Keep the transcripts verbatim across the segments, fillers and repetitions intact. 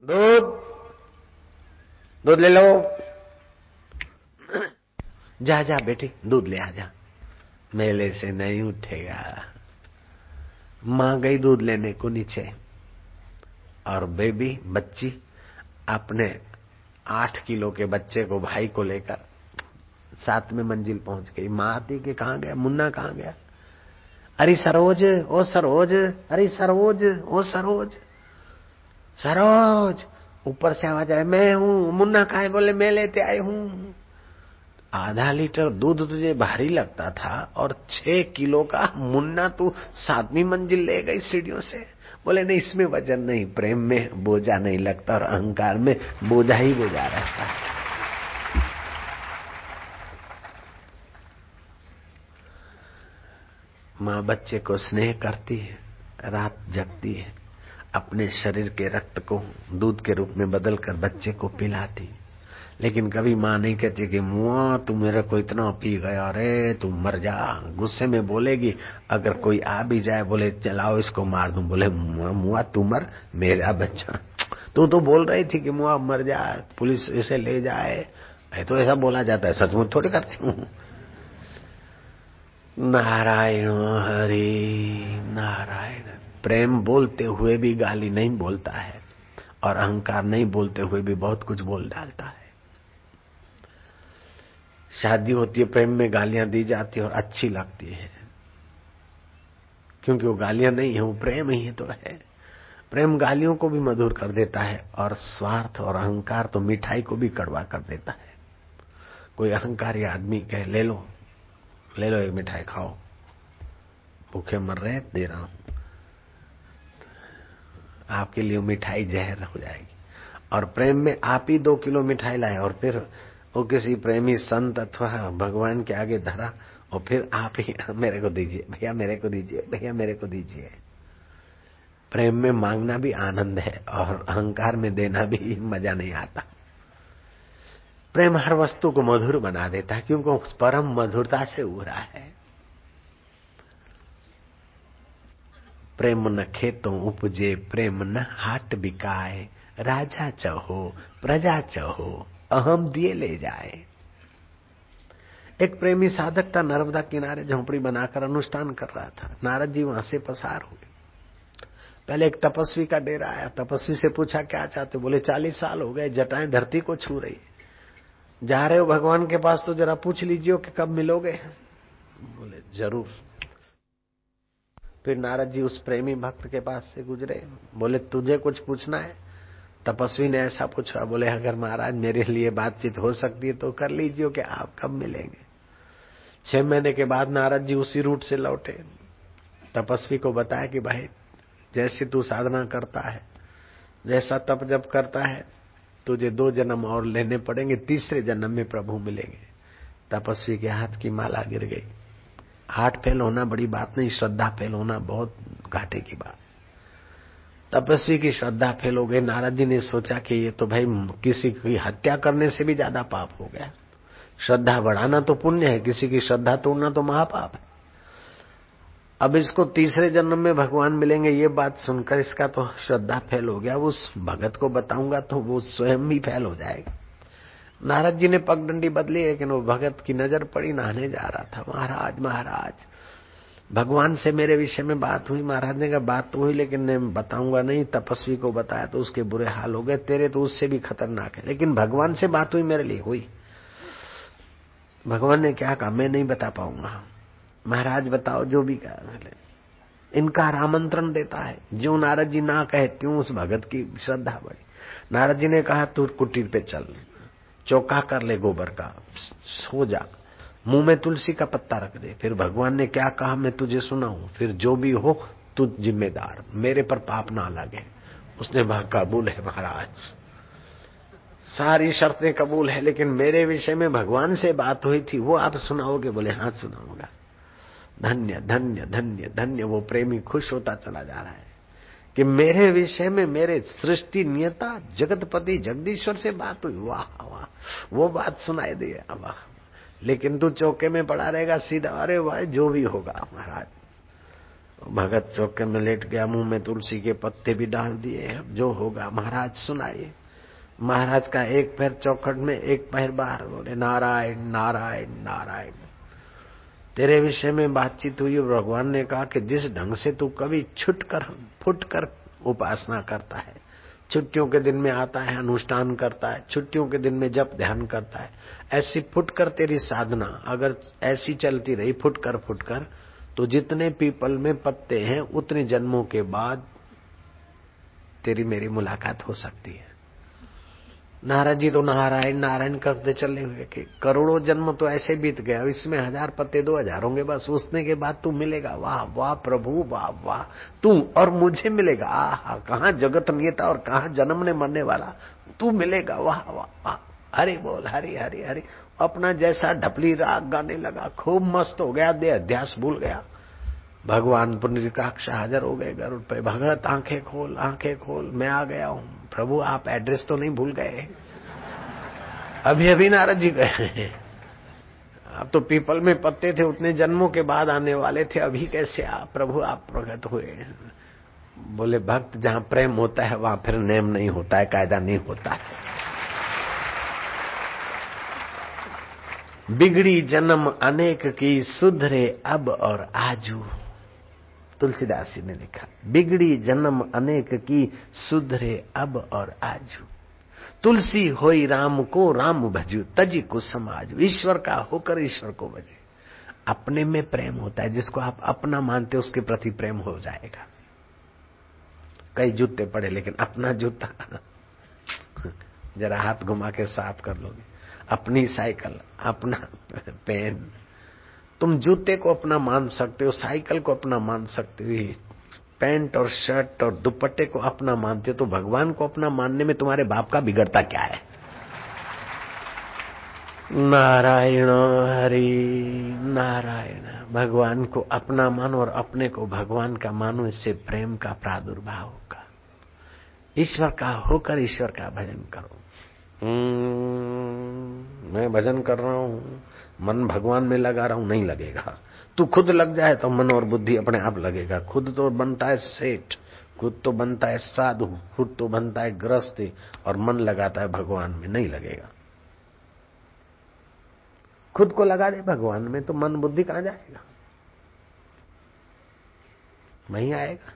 दूध दूध ले लो। जा जा बेटी दूध ले आ जा। मेले से नहीं उठेगा। मां गई दूध लेने को नीचे और बेबी बच्ची अपने आठ किलो के बच्चे को भाई को लेकर सातवें मंजिल पहुंच गई। मां आती कि कहां गया मुन्ना, कहां गया? अरे सरोज, ओ सरोज, अरे सरोज, ओ सरोज, सरोज। ऊपर से आवाज आए, मैं हूं। मुन्ना कहा है? बोले मैं लेते आई हूं। आधा लीटर दूध तुझे भारी लगता था और छह किलो का मुन्ना तू सातवीं मंजिल ले गई सीढ़ियों से। बोले नहीं, इसमें वजन नहीं, प्रेम में बोझा नहीं लगता और अहंकार में बोझा ही बोझा रहता है। मां बच्चे को स्नेह करती है, रात जगती है, अपने शरीर के रक्त को दूध के रूप में बदलकर बच्चे को पिलाती। लेकिन कभी मां नहीं कहती कि मुआ तू मेरे को इतना पी गया, अरे तू मर जा। गुस्से में बोलेगी। अगर कोई आ भी जाए बोले चलाओ इसको मार दूं, बोले मुआ तू मर, मेरा बच्चा। तू तो बोल रही थी कि मुआ मर जा, पुलिस इसे ले जाए। तो ऐसा बोला जाता है, सचमुच थोड़ी करती हूँ। नारायण हरि नारायण। प्रेम बोलते हुए भी गाली नहीं बोलता है और अहंकार नहीं बोलते हुए भी बहुत कुछ बोल डालता है। शादी होती है, प्रेम में गालियां दी जाती है और अच्छी लगती है, क्योंकि वो गालियां नहीं है, वो प्रेम ही है तो है। प्रेम गालियों को भी मधुर कर देता है और स्वार्थ और अहंकार तो मिठाई को भी कड़वा कर देता है। कोई अहंकारी आदमी कहे ले लो ले लो एक मिठाई खाओ, भूखे मर रहे दे रहा हूं, आपके लिए मिठाई जहर हो जाएगी। और प्रेम में आप ही दो किलो मिठाई लाए और फिर वो किसी प्रेमी संत अथवा भगवान के आगे धरा और फिर आप ही मेरे को दीजिए भैया, मेरे को दीजिए भैया, मेरे को दीजिए। प्रेम में मांगना भी आनंद है और अहंकार में देना भी मजा नहीं आता। प्रेम हर वस्तु को मधुर बना देता है, क्योंकि उस परम मधुरता से उभरा है। प्रेम न खेतों उपजे, प्रेम न हाट बिकाए, राजा चहो प्रजा चहो, अहम दिए ले जाए। एक प्रेमी साधक था, नर्मदा किनारे झोंपड़ी बनाकर अनुष्ठान कर रहा था। नारद जी वहां से पसार हुए। पहले एक तपस्वी का डेरा आया। तपस्वी से पूछा क्या चाहते? बोले चालीस साल हो गए, जटाएं धरती को छू रही, जा रहे हो भगवान के पास तो जरा पूछ लीजिए कि कब मिलोगे। बोले जरूर। फिर नारद जी उस प्रेमी भक्त के पास से गुजरे। बोले तुझे कुछ पूछना है? तपस्वी ने ऐसा पूछा। बोले अगर महाराज मेरे लिए बातचीत हो सकती है तो कर लीजिए कि आप कब मिलेंगे। छह महीने के बाद नारद जी उसी रूट से लौटे। तपस्वी को बताया कि भाई जैसे तू साधना करता है, जैसा तप जप करता है, तुझे दो जन्म और लेने पड़ेंगे, तीसरे जन्म में प्रभु मिलेंगे। तपस्वी के हाथ की माला गिर गई। हार्ट फेल होना बड़ी बात नहीं, श्रद्धा फेल होना बहुत घाटे की बात। तपस्वी की श्रद्धा फेल हो गई। नारद जी ने सोचा कि ये तो भाई किसी की हत्या करने से भी ज्यादा पाप हो गया। श्रद्धा बढ़ाना तो पुण्य है, किसी की श्रद्धा तोड़ना तो महापाप है। अब इसको तीसरे जन्म में भगवान मिलेंगे, ये बात सुनकर इसका तो श्रद्धा फेल हो गया। उस भगत को बताऊंगा तो वो स्वयं भी फेल हो जाएगा। नारद जी ने पगडंडी बदली, लेकिन वो भगत की नजर पड़ी, नहाने जा रहा था। महाराज महाराज भगवान से मेरे विषय में बात हुई। महाराज ने कहा बात तो हुई लेकिन मैं बताऊंगा नहीं। तपस्वी को बताया तो उसके बुरे हाल हो गए, तेरे तो उससे भी खतरनाक है। लेकिन भगवान से बात हुई, मेरे लिए हुई। भगवान ने क्या कहा? मैं नहीं बता पाऊंगा। महाराज बताओ जो भी कहा। इनकार आमंत्रण देता है। जो नारद जी ना कहे त्यों उस भगत की श्रद्धा बढ़ी। नारद जी ने कहा तू कुटीर पे चल, चौका कर ले गोबर का, सो जा, मुंह में तुलसी का पत्ता रख दे। फिर भगवान ने क्या कहा मैं तुझे सुनाऊं, फिर जो भी हो तू जिम्मेदार, मेरे पर पाप ना लगे। उसने कहा कबूल है महाराज, सारी शर्तें कबूल है, लेकिन मेरे विषय में भगवान से बात हुई थी वो आप सुनाओगे? बोले हाँ सुनाऊंगा। धन्य धन्य धन्य धन्य। वो प्रेमी खुश होता चला जा रहा है कि मेरे विषय में मेरे सृष्टि नियता जगतपति जगदीश्वर से बात हुई। वाह वाह, वो बात सुनाई दी। वाह, लेकिन तू चौके में पड़ा रहेगा सीधा। अरे भाई जो भी होगा महाराज, भगत चौके में लेट गया, मुंह में तुलसी के पत्ते भी डाल दिए। जो होगा महाराज सुनाइए। महाराज का एक पैर चौखट में, एक पैर बाहर। बोले नारायण नारायण नारायण। तेरे विषय में बातचीत हुई। भगवान ने कहा कि जिस ढंग से तू कभी छुट कर फुट कर उपासना करता है, छुट्टियों के दिन में आता है, अनुष्ठान करता है, छुट्टियों के दिन में जप ध्यान करता है, ऐसी फुट कर तेरी साधना अगर ऐसी चलती रही फुट कर फुट कर, तो जितने पीपल में पत्ते हैं उतने जन्मों के बाद तेरी मेरी मुलाकात हो सकती है। नारद जी तो नारायण नारायण करते चले हुए कि करोड़ों जन्म तो ऐसे बीत गया, इसमें हजार पत्ते दो हजार होंगे बस, उसने के बाद तू मिलेगा। वाह वाह प्रभु वाह वाह, तू और मुझे मिलेगा। आहा, कहाँ जगत नियता और कहाँ जन्मने मरने वाला, तू मिलेगा। वाह वाह वाह, हरि बोल हरि हरि हरि। अपना जैसा ढपली राग गाने लगा, खूब मस्त हो गया, दे अध्यास भूल गया। भगवान पुण्यकाक्ष हाजिर हो गए गरुड़ पे। भगत आंखें खोल आंखें खोल, मैं आ गया हूँ। प्रभु आप एड्रेस तो नहीं भूल गए? अभी अभी नारद जी गए, अब तो पीपल में पत्ते थे, उतने जन्मों के बाद आने वाले थे, अभी कैसे आप? प्रभु आप प्रकट हुए। बोले भक्त जहाँ प्रेम होता है वहां फिर नेम नहीं होता है, कायदा नहीं होता है। बिगड़ी जन्म अनेक की, सुधरे अब और आजू। तुलसीदास जी ने लिखा, बिगड़ी जन्म अनेक की, सुधरे अब और आजू। तुलसी होई राम को, राम भजू तजी को समाज। ईश्वर का होकर ईश्वर को भजे। अपने में प्रेम होता है, जिसको आप अपना मानते उसके प्रति प्रेम हो जाएगा। कई जूते पड़े लेकिन अपना जूता जरा हाथ घुमा के साफ कर लोगे। अपनी साइकिल, अपना पेन, तुम जूते को अपना मान सकते हो, साइकिल को अपना मान सकते हो, पैंट और शर्ट और दुपट्टे को अपना मानते हो, तो भगवान को अपना मानने में तुम्हारे बाप का बिगड़ता क्या है? नारायण हरि नारायण। भगवान को अपना मानो और अपने को भगवान का मानो, इससे प्रेम का प्रादुर्भाव होगा। ईश्वर का होकर ईश्वर का भजन करो। मैं भजन कर रहा हूँ, मन भगवान में लगा रहा हूं, नहीं लगेगा। तू खुद लग जाए तो मन और बुद्धि अपने आप लगेगा। खुद तो बनता है सेठ, खुद तो बनता है साधु, खुद तो बनता है गृहस्थी, और मन लगाता है भगवान में, नहीं लगेगा। खुद को लगा दे भगवान में तो मन बुद्धि कहां जाएगा? वहीं आएगा।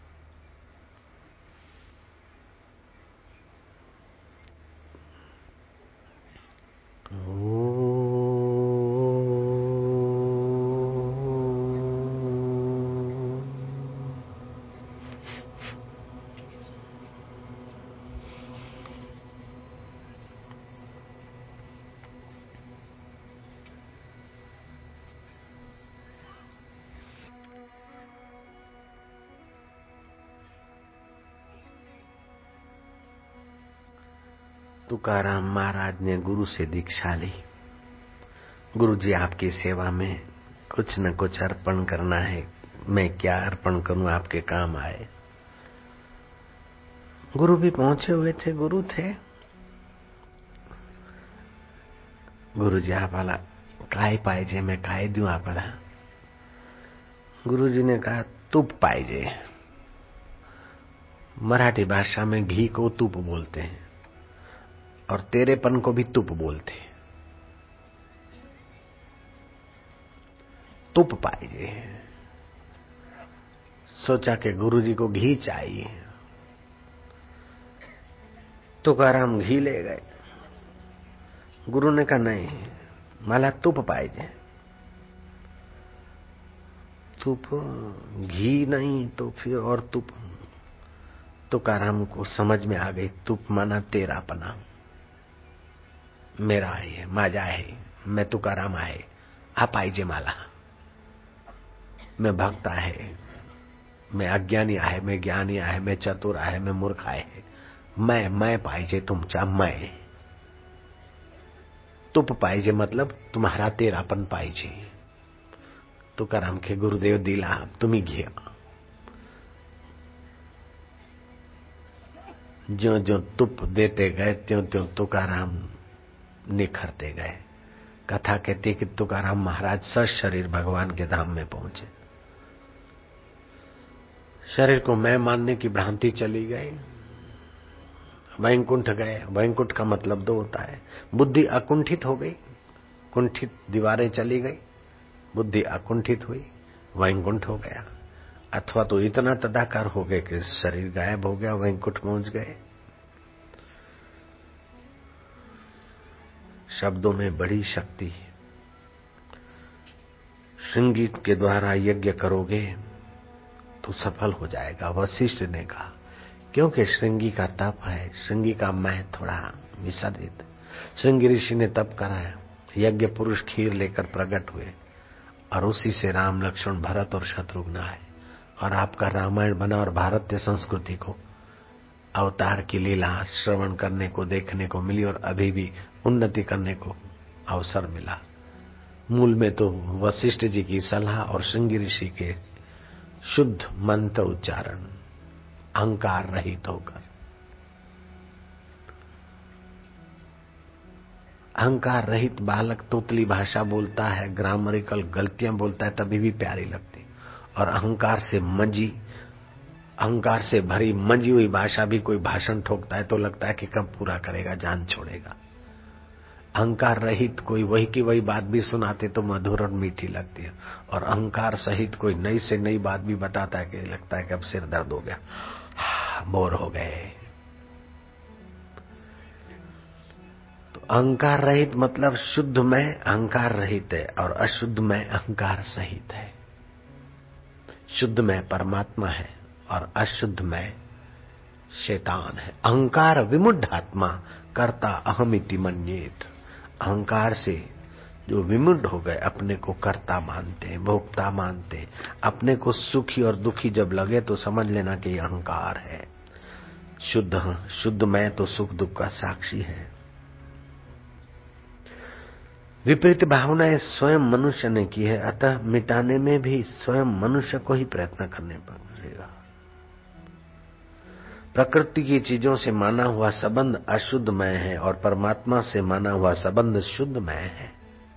तुकाराम महाराज ने गुरु से दीक्षा ली। गुरु जी आपकी सेवा में कुछ न कुछ अर्पण करना है, मैं क्या अर्पण करूं आपके काम आए। गुरु भी पहुंचे हुए थे, गुरु थे। गुरु जी आप वाला काय पाइजे, मैं काय दूं आपला? गुरु जी ने कहा तुप पाइजे। मराठी भाषा में घी को तुप बोलते हैं और तेरेपन को भी तुप बोलते हैं। तुप पाइजे। सोचा कि गुरु जी को घी चाहिए। तुकाराम घी ले गए। गुरु ने कहा नहीं, मला तुप पाइजे। तुप, घी नहीं तो फिर और तुप। तुकाराम को समझ में आ गई, तुप माना तेरापना, मेरा आहे, माझा आहे, मैं तुकाराम आहे, हा पाहिजे मला। मैं भक्त आहे, मैं अज्ञानी आहे, मैं ज्ञानी आहे, मैं चतुर आहे, मैं मूर्ख आहे, मैं मैं पाहिजे तुमचा मैं। तुप पाहिजे मतलब तुम्हारा तेरापन पाहिजे। तुकाराम के गुरुदेव दिला, तुम्ही घ्या। ज्यो ज्यो तुप देते गए त्यों त्यों तुकाराम निखरते गए। कथा कहती कि तुकाराम महाराज सशरीर भगवान के धाम में पहुंचे। शरीर को मैं मानने की भ्रांति चली गई, वैकुंठ गए। वैकुंठ का मतलब दो होता है, बुद्धि अकुंठित हो गई, कुंठित दीवारें चली गई, बुद्धि अकुंठित हुई, वैकुंठ हो गया। अथवा तो इतना तदाकार हो गए कि शरीर गायब हो गया, वैकुंठ पहुंच गए। शब्दों में बड़ी शक्ति है। श्रृंगी के द्वारा यज्ञ करोगे तो सफल हो जाएगा, वशिष्ठ ने कहा, क्योंकि श्रृंगी का तप है, श्रृंगी का मैं थोड़ा विसर्जित। श्रृंगी ऋषि ने तप कराया, यज्ञ पुरुष खीर लेकर प्रकट हुए और उसी से राम लक्ष्मण भरत और शत्रुघ्न आए और आपका रामायण बना और भारतीय संस्कृति को अवतार की लीला श्रवण करने को, देखने को मिली और अभी भी उन्नति करने को अवसर मिला। मूल में तो वशिष्ठ जी की सलाह और श्रृंगी ऋषि के शुद्ध मंत्र उच्चारण, अहंकार रहित होकर। अहंकार रहित बालक तोतली भाषा बोलता है, ग्रामरिकल गलतियां बोलता है, तभी भी प्यारी लगती। और अहंकार से मंजी अहंकार से भरी मंजी हुई भाषा भी कोई भाषण ठोकता है तो लगता है कि कब पूरा करेगा, जान छोड़ेगा। अहंकार रहित कोई वही की वही बात भी सुनाते तो मधुर और मीठी लगती है, और अहंकार सहित कोई नई से नई बात भी बताता है कि लगता है कि अब सिर दर्द हो गया, बोर हो गए। तो अहंकार रहित मतलब शुद्ध में अहंकार रहित है और अशुद्ध में अहंकार सहित है। शुद्ध में परमात्मा है और अशुद्ध में शैतान है। अहंकार विमुढ़ात्मा कर्ता अहमिति मन्येत। अहंकार से जो विमुढ़ हो गए, अपने को कर्ता मानते हैं, भोक्ता मानते हैं, अपने को सुखी और दुखी जब लगे तो समझ लेना कि ये अहंकार है। शुद्ध शुद्ध मैं तो सुख दुख का साक्षी है। विपरीत भावनाएं स्वयं मनुष्य ने की है, अतः मिटाने में भी स्वयं मनुष्य को ही प्रयत्न करने पड़ेगा। प्रकृति की चीजों से माना हुआ संबंध अशुद्धमय है और परमात्मा से माना हुआ संबंध शुद्धमय है।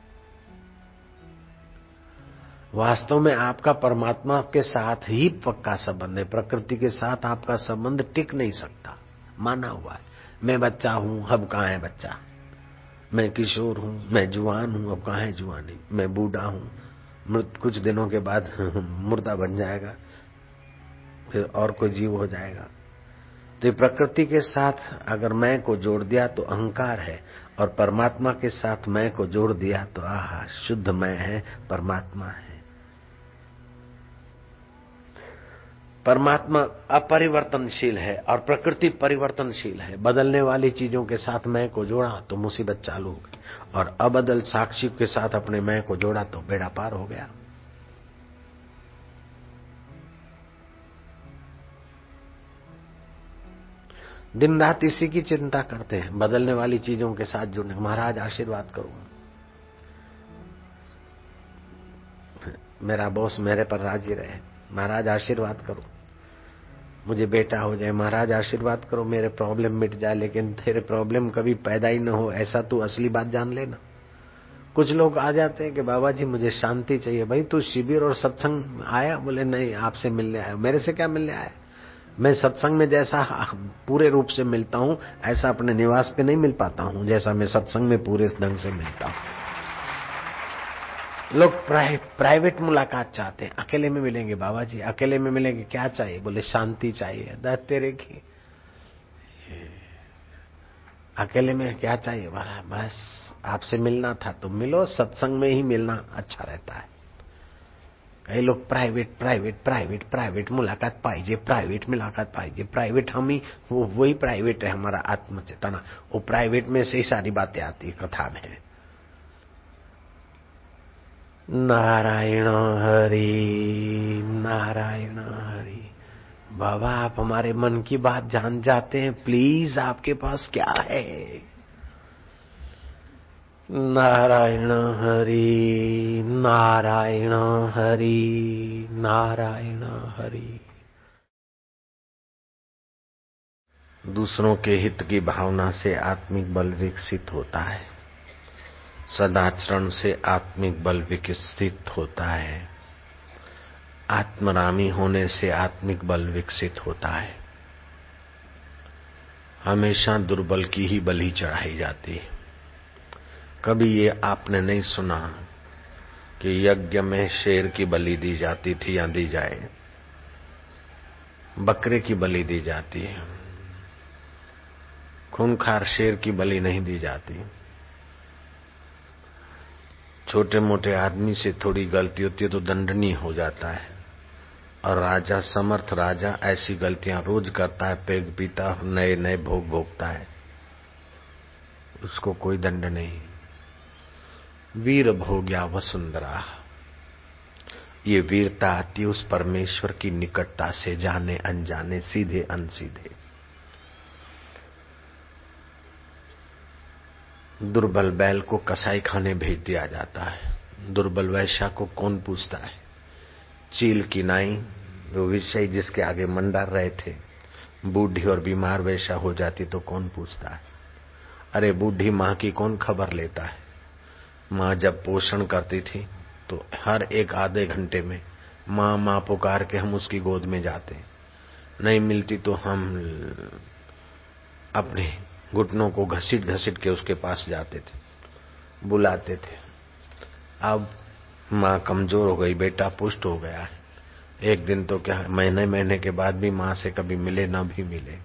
वास्तव में आपका परमात्मा के साथ ही पक्का संबंध है, प्रकृति के साथ आपका संबंध टिक नहीं सकता। माना हुआ है, मैं बच्चा हूं, अब कहाँ है बच्चा, मैं किशोर हूं, मैं जुआन हूं, अब कहाँ है जुआनी, मैं बूढ़ा हूं, मृत कुछ दिनों के बाद मुर्दा बन जाएगा, फिर और कोई जीव हो जाएगा। तो प्रकृति के साथ अगर मैं को जोड़ दिया तो अहंकार है, और परमात्मा के साथ मैं को जोड़ दिया तो आहा शुद्ध मैं है, परमात्मा है। परमात्मा अपरिवर्तनशील है और प्रकृति परिवर्तनशील है। बदलने वाली चीजों के साथ मैं को जोड़ा तो मुसीबत चालू हो गई, और अबदल साक्षी के साथ अपने मैं को जोड़ा तो बेड़ा पार हो गया। दिन रात इसी की चिंता करते हैं, बदलने वाली चीजों के साथ जुड़ने। महाराज आशीर्वाद करो, मेरा बॉस मेरे पर राजी रहे, महाराज आशीर्वाद करो, मुझे बेटा हो जाए, महाराज आशीर्वाद करो, मेरे प्रॉब्लम मिट जाए, लेकिन तेरे प्रॉब्लम कभी पैदा ही न हो, ऐसा तू असली बात जान लेना। कुछ लोग आ जाते हैं कि बाबा जी मुझे शांति चाहिए। भाई तू शिविर और सत्संग आया? बोले नहीं, आपसे मिलने आया। मेरे से क्या मिलने आया? मैं सत्संग में जैसा पूरे रूप से मिलता हूं ऐसा अपने निवास पे नहीं मिल पाता हूं, जैसा मैं सत्संग में पूरे ढंग से मिलता हूं। लोग प्राइ, प्राइवेट मुलाकात चाहते हैं, अकेले में मिलेंगे बाबा जी, अकेले में मिलेंगे, क्या चाहिए? बोले शांति चाहिए। दस तेरे की अकेले में क्या चाहिए? बोला बस आपसे मिलना था तो मिलो, सत्संग में ही मिलना अच्छा रहता है। कई लोग प्राइवेट प्राइवेट प्राइवेट प्राइवेट मुलाकात पाइजे, प्राइवेट मुलाकात पाइजे, प्राइवेट हम ही वो वही प्राइवेट है हमारा आत्मचेतना, वो प्राइवेट में से ही सारी बातें आती है कथा में। नारायण हरि नारायण हरि। बाबा आप हमारे मन की बात जान जाते हैं, प्लीज आपके पास क्या है? नारायण हरि नारायण हरि नारायण हरि। दूसरों के हित की भावना से आत्मिक बल विकसित होता है, सदाचरण से आत्मिक बल विकसित होता है, आत्मरामी होने से आत्मिक बल विकसित होता है। हमेशा दुर्बल की ही बलि चढ़ाई जाती है। कभी ये आपने नहीं सुना कि यज्ञ में शेर की बलि दी जाती थी या दी जाए? बकरे की बलि दी जाती है, खूंखार शेर की बलि नहीं दी जाती। छोटे मोटे आदमी से थोड़ी गलती होती है तो दंडनीय हो जाता है, और राजा, समर्थ राजा ऐसी गलतियां रोज करता है, पेग पीता, नए नए भोग भोगता है, उसको कोई दंड नहीं। वीर भोग्या वसुंधरा, ये वीरता आती उस परमेश्वर की निकटता से, जाने अनजाने, सीधे अनसीधे। दुर्बल बैल को कसाई खाने भेज दिया जाता है, दुर्बल वैश्या को कौन पूछता है? चील की नाई, जो विषय जिसके आगे मंडार रहे थे, बूढ़ी और बीमार वैश्या हो जाती तो कौन पूछता है? अरे बूढ़ी माँ की कौन खबर लेता है? माँ जब पोषण करती थी तो हर एक आधे घंटे में माँ माँ पुकार के हम उसकी गोद में जाते, नहीं मिलती तो हम अपने घुटनों को घसीट घसीट के उसके पास जाते थे, बुलाते थे। अब माँ कमजोर हो गई, बेटा पुष्ट हो गया है, एक दिन तो क्या महीने महीने के बाद भी माँ से कभी मिले ना भी मिले।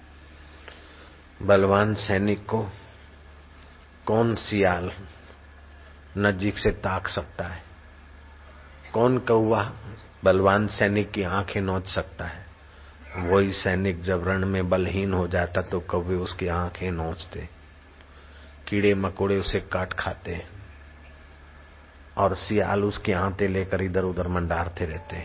बलवान सैनिक को कौन सियाल नजीक से ताक सकता है? कौन कौवा बलवान सैनिक की आंखें नोच सकता है? वही सैनिक जब रण में बलहीन हो जाता तो कौवे उसकी आंखें नोचते, कीड़े मकोड़े उसे काट खाते, और सियाल उसके आंते लेकर इधर उधर मंडारते रहते।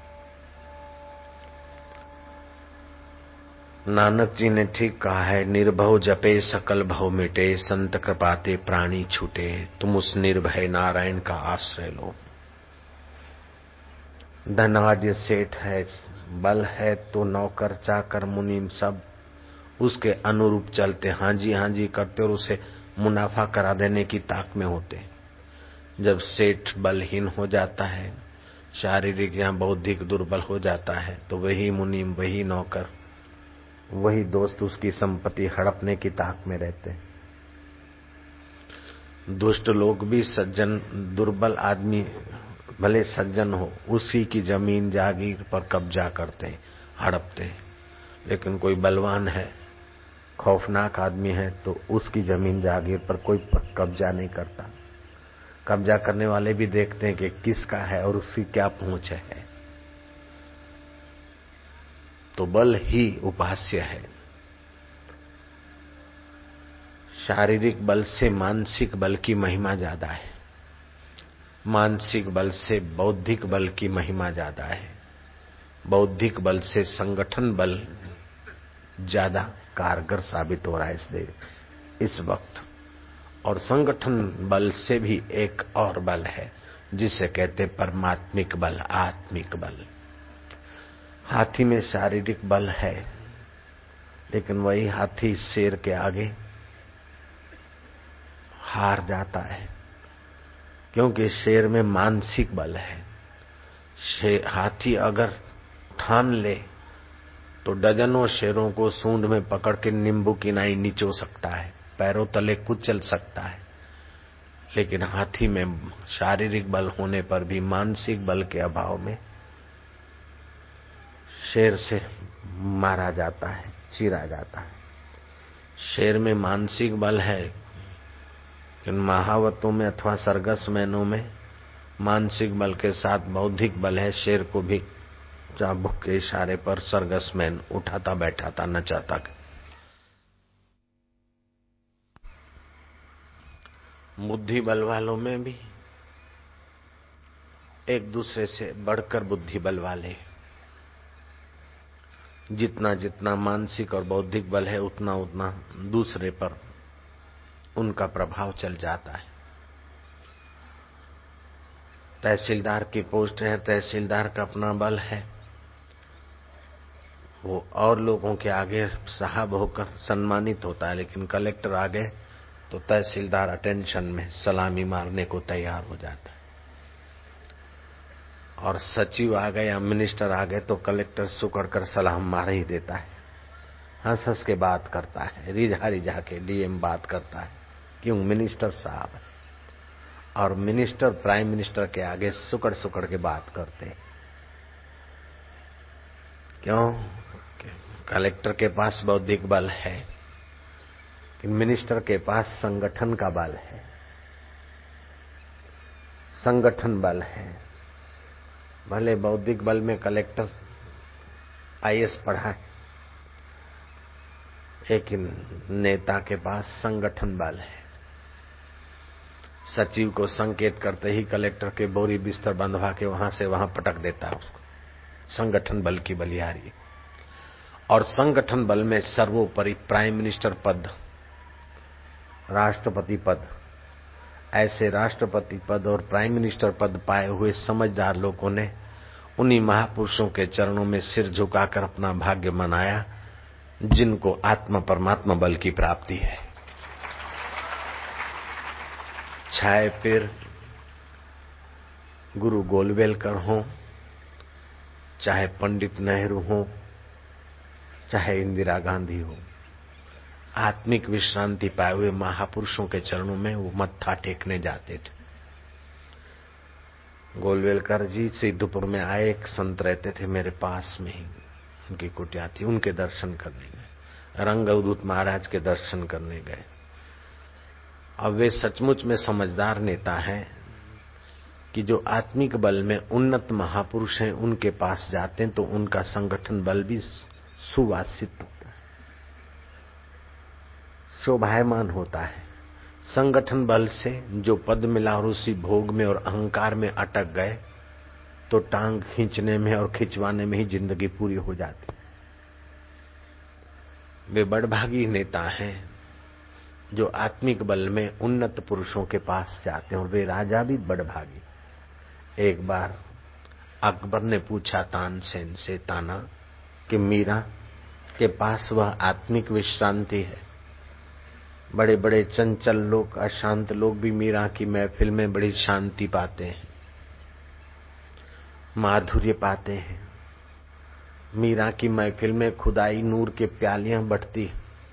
नानक जी ने ठीक कहा है, निर्भव जपे सकल भव मिटे, संत कृपाते प्राणी छूटे, तुम उस निर्भय नारायण का आश्रय लो। धनाढ्य सेठ है, बल है तो नौकर चाकर मुनीम सब उसके अनुरूप चलते, हाँ जी हाँ जी करते और उसे मुनाफा करा देने की ताक में होते। जब सेठ बलहीन हो जाता है, शारीरिक या बौद्धिक दुर्बल हो जाता है, तो वही मुनीम, वही नौकर, वही दोस्त उसकी संपत्ति हड़पने की ताक में रहते। दुष्ट लोग भी सज्जन, दुर्बल आदमी भले सज्जन हो, उसी की जमीन जागीर पर कब्जा करते, हड़पते। लेकिन कोई बलवान है, खौफनाक आदमी है, तो उसकी जमीन जागीर पर कोई कब्जा नहीं करता। कब्जा करने वाले भी देखते हैं कि किसका है और उसकी क्या पहुंच है। तो बल ही उपास्य है। शारीरिक बल से मानसिक बल की महिमा ज्यादा है, मानसिक बल से बौद्धिक बल की महिमा ज्यादा है, बौद्धिक बल से संगठन बल ज्यादा कारगर साबित हो रहा है इस देर इस वक्त। और संगठन बल से भी एक और बल है जिसे कहते परमात्मिक बल, आत्मिक बल। हाथी में शारीरिक बल है, लेकिन वही हाथी शेर के आगे हार जाता है, क्योंकि शेर में मानसिक बल है। शेर, हाथी अगर ठान ले तो डजनों शेरों को सूंड में पकड़ के नींबू की नाई निचो सकता है, पैरों तले कुचल सकता है। लेकिन हाथी में शारीरिक बल होने पर भी मानसिक बल के अभाव में शेर से मारा जाता है, चीरा जाता है। शेर में मानसिक बल है, लेकिन महावतों में अथवा सरगस मैनों में मानसिक बल के साथ बौद्धिक बल है। शेर को भी चाबुक के इशारे पर सरगस मैन उठाता बैठाता नचाता। बुद्धि बल वालों में भी एक दूसरे से बढ़कर बुद्धि बल वाले, जितना जितना मानसिक और बौद्धिक बल है उतना उतना दूसरे पर उनका प्रभाव चल जाता है। तहसीलदार की पोस्ट है, तहसीलदार का अपना बल है, वो और लोगों के आगे साहब होकर सम्मानित होता है। लेकिन कलेक्टर आ गए तो तहसीलदार अटेंशन में सलामी मारने को तैयार हो जाता है। और सचिव आ गए या मिनिस्टर आ गए तो कलेक्टर सुकड़ कर सलाम मार ही देता है, हंस हंस के बात करता है, रिझा रिझा के डीएम बात करता है। क्यों? मिनिस्टर साहब है। और मिनिस्टर प्राइम मिनिस्टर के आगे सुकड़ सुकड़ के बात करते हैं। क्यों? कलेक्टर के पास बौद्धिक बल है, मिनिस्टर के पास संगठन का बल है, संगठन बल है। भले बौद्धिक बल में कलेक्टर आईएएस पढ़ा है, लेकिन नेता के पास संगठन बल है। सचिव को संकेत करते ही कलेक्टर के बोरी बिस्तर बंधवा के वहां से वहां पटक देता है उसको। संगठन बल की बलिहारी। और संगठन बल में सर्वोपरि प्राइम मिनिस्टर पद, राष्ट्रपति पद, ऐसे राष्ट्रपति पद और प्राइम मिनिस्टर पद पाए हुए समझदार लोगों ने उन्हीं महापुरुषों के चरणों में सिर झुकाकर अपना भाग्य मनाया जिनको आत्मा परमात्मा बल की प्राप्ति है। चाहे फिर गुरु गोलवेलकर हो, चाहे पंडित नेहरू हो, चाहे इंदिरा गांधी हो, आत्मिक विश्रांति पाए हुए महापुरुषों के चरणों में वो मत्था टेकने जाते थे। गोलवेलकर जी सिद्धपुर में आए, एक संत रहते थे मेरे पास में ही, उनकी कुटिया थी, उनके दर्शन करने गए। रंग अवधूत महाराज के दर्शन करने गए। अब वे सचमुच में समझदार नेता हैं कि जो आत्मिक बल में उन्नत महापुरुष हैं उनके पास जाते हैं तो उनका संगठन बल भी सुवासित होता है, शोभायमान होता है। संगठन बल से जो पद मिला और उसी भोग में और अहंकार में अटक गए तो टांग खींचने में और खिंचवाने में ही जिंदगी पूरी हो जाती। वे बड़भागी नेता हैं जो आत्मिक बल में उन्नत पुरुषों के पास जाते हैं, और वे राजा भी बड़भागी। एक बार अकबर ने पूछा तानसेन से, ताना, कि मीरा के पास वह आत्मिक विश्रांति है। बड़े बड़े चंचल लोग, अशांत लोग भी मीरा की महफिल में बड़ी शांति पाते हैं, माधुर्य पाते हैं। मीरा की महफिल में खुदाई नूर के प्यालियां बटती,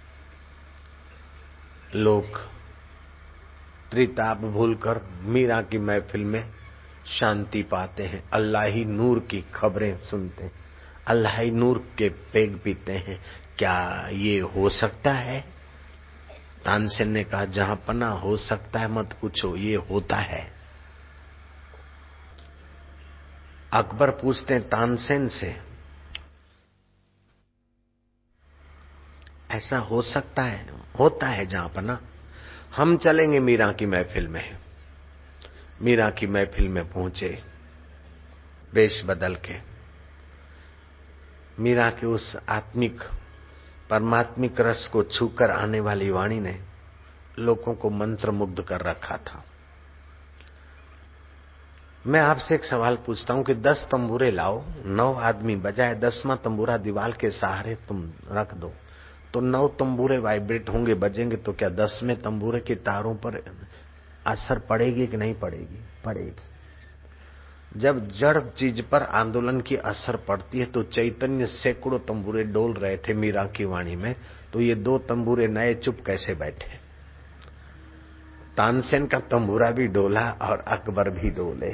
लोग त्रिताप भूलकर मीरा की महफिल में शांति पाते हैं, अल्लाही नूर की खबरें सुनते हैं, अल्लाही नूर के पेग पीते हैं। क्या ये हो सकता है? तानसेन ने कहा, जहां पना हो सकता है मत पूछो, ये होता है। अकबर पूछते हैं तानसेन से, ऐसा हो सकता है? होता है जहां पना। हम चलेंगे मीरा की महफिल में। मीरा की महफिल में पहुंचे वेश बदल के। मीरा के उस आत्मिक परमात्मिक रस को छूकर आने वाली वाणी ने लोगों को मंत्र मुग्ध कर रखा था। मैं आपसे एक सवाल पूछता हूं कि दस तंबूरे लाओ, नौ आदमी बजाए, दसवां तंबूरा दीवार के सहारे तुम रख दो तो नौ तंबूरे वाइब्रेट होंगे, बजेंगे, तो क्या दसवें तंबूरे के तारों पर असर पड़ेगी कि नहीं पड़ेगी? पड़ेगी। जब जड़ चीज पर आंदोलन की असर पड़ती है तो चैतन्य सैकड़ों तंबूरे डोल रहे थे मीरा की वाणी में, तो ये दो तंबूरे नए चुप कैसे बैठे? तानसेन का तंबूरा भी डोला और अकबर भी डोले।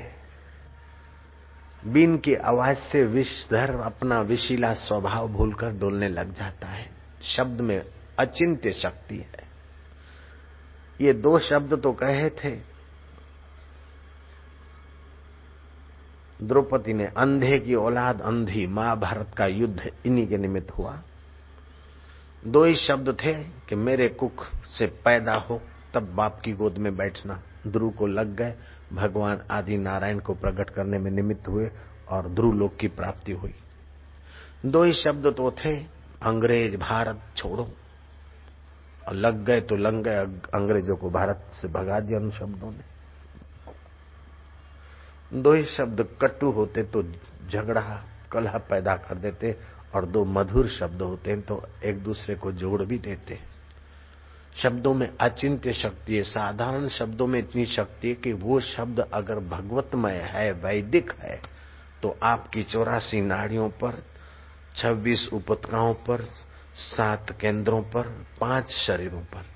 बीन की आवाज से विषधर अपना विशीला स्वभाव भूलकर डोलने लग जाता है। शब्द में अचिंत्य शक्ति है। ये दो शब्द तो कहे थे द्रौपदी ने, अंधे की औलाद अंधी, महाभारत का युद्ध इन्हीं के निमित्त हुआ। दो ही शब्द थे कि मेरे कुख से पैदा हो तब बाप की गोद में बैठना। ध्रुव को लग गए, भगवान आदि नारायण को प्रकट करने में निमित्त हुए और ध्रुव लोक की प्राप्ति हुई। दो ही शब्द तो थे, अंग्रेज भारत छोड़ो, और लग गए तो लग गए, अंग्रेजों को भारत से भगा दिया उन शब्दों ने। दो ही शब्द कटु होते तो झगड़ा कलह पैदा कर देते, और दो मधुर शब्द होते हैं तो एक दूसरे को जोड़ भी देते। शब्दों में अचिंत्य शक्ति है। साधारण शब्दों में इतनी शक्ति है कि वो शब्द अगर भगवतमय है, वैदिक है, तो आपकी चौरासी नाड़ियों पर, छब्बीस उपतकाओं पर, सात केंद्रों पर, पांच शरीरों पर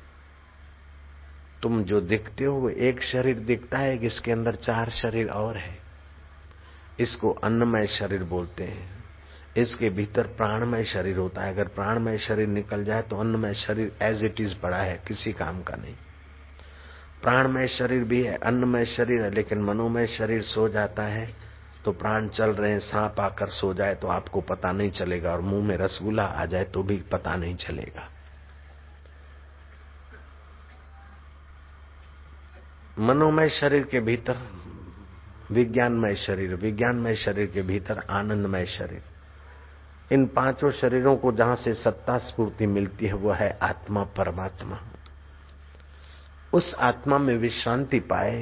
तुम जो दिखते हो वो एक शरीर दिखता है कि इसके अंदर चार शरीर और है। इसको अन्नमय शरीर बोलते हैं। इसके भीतर प्राणमय शरीर होता है। अगर प्राणमय शरीर निकल जाए तो अन्नमय शरीर एज इट इज पड़ा है, किसी काम का नहीं। प्राणमय शरीर भी है, अन्नमय शरीर है, लेकिन मनोमय शरीर सो जाता है तो प्राण चल रहे हैं, सांप आकर सो जाए तो आपको पता नहीं चलेगा, और मुंह में रसगुल्ला आ जाए तो भी पता नहीं चलेगा। मनोमय शरीर के भीतर विज्ञानमय शरीर, विज्ञानमय शरीर के भीतर आनंदमय शरीर। इन पांचों शरीरों को जहां से सत्ता स्फूर्ति मिलती है वह है आत्मा, परमात्मा। उस आत्मा में विश्रांति पाए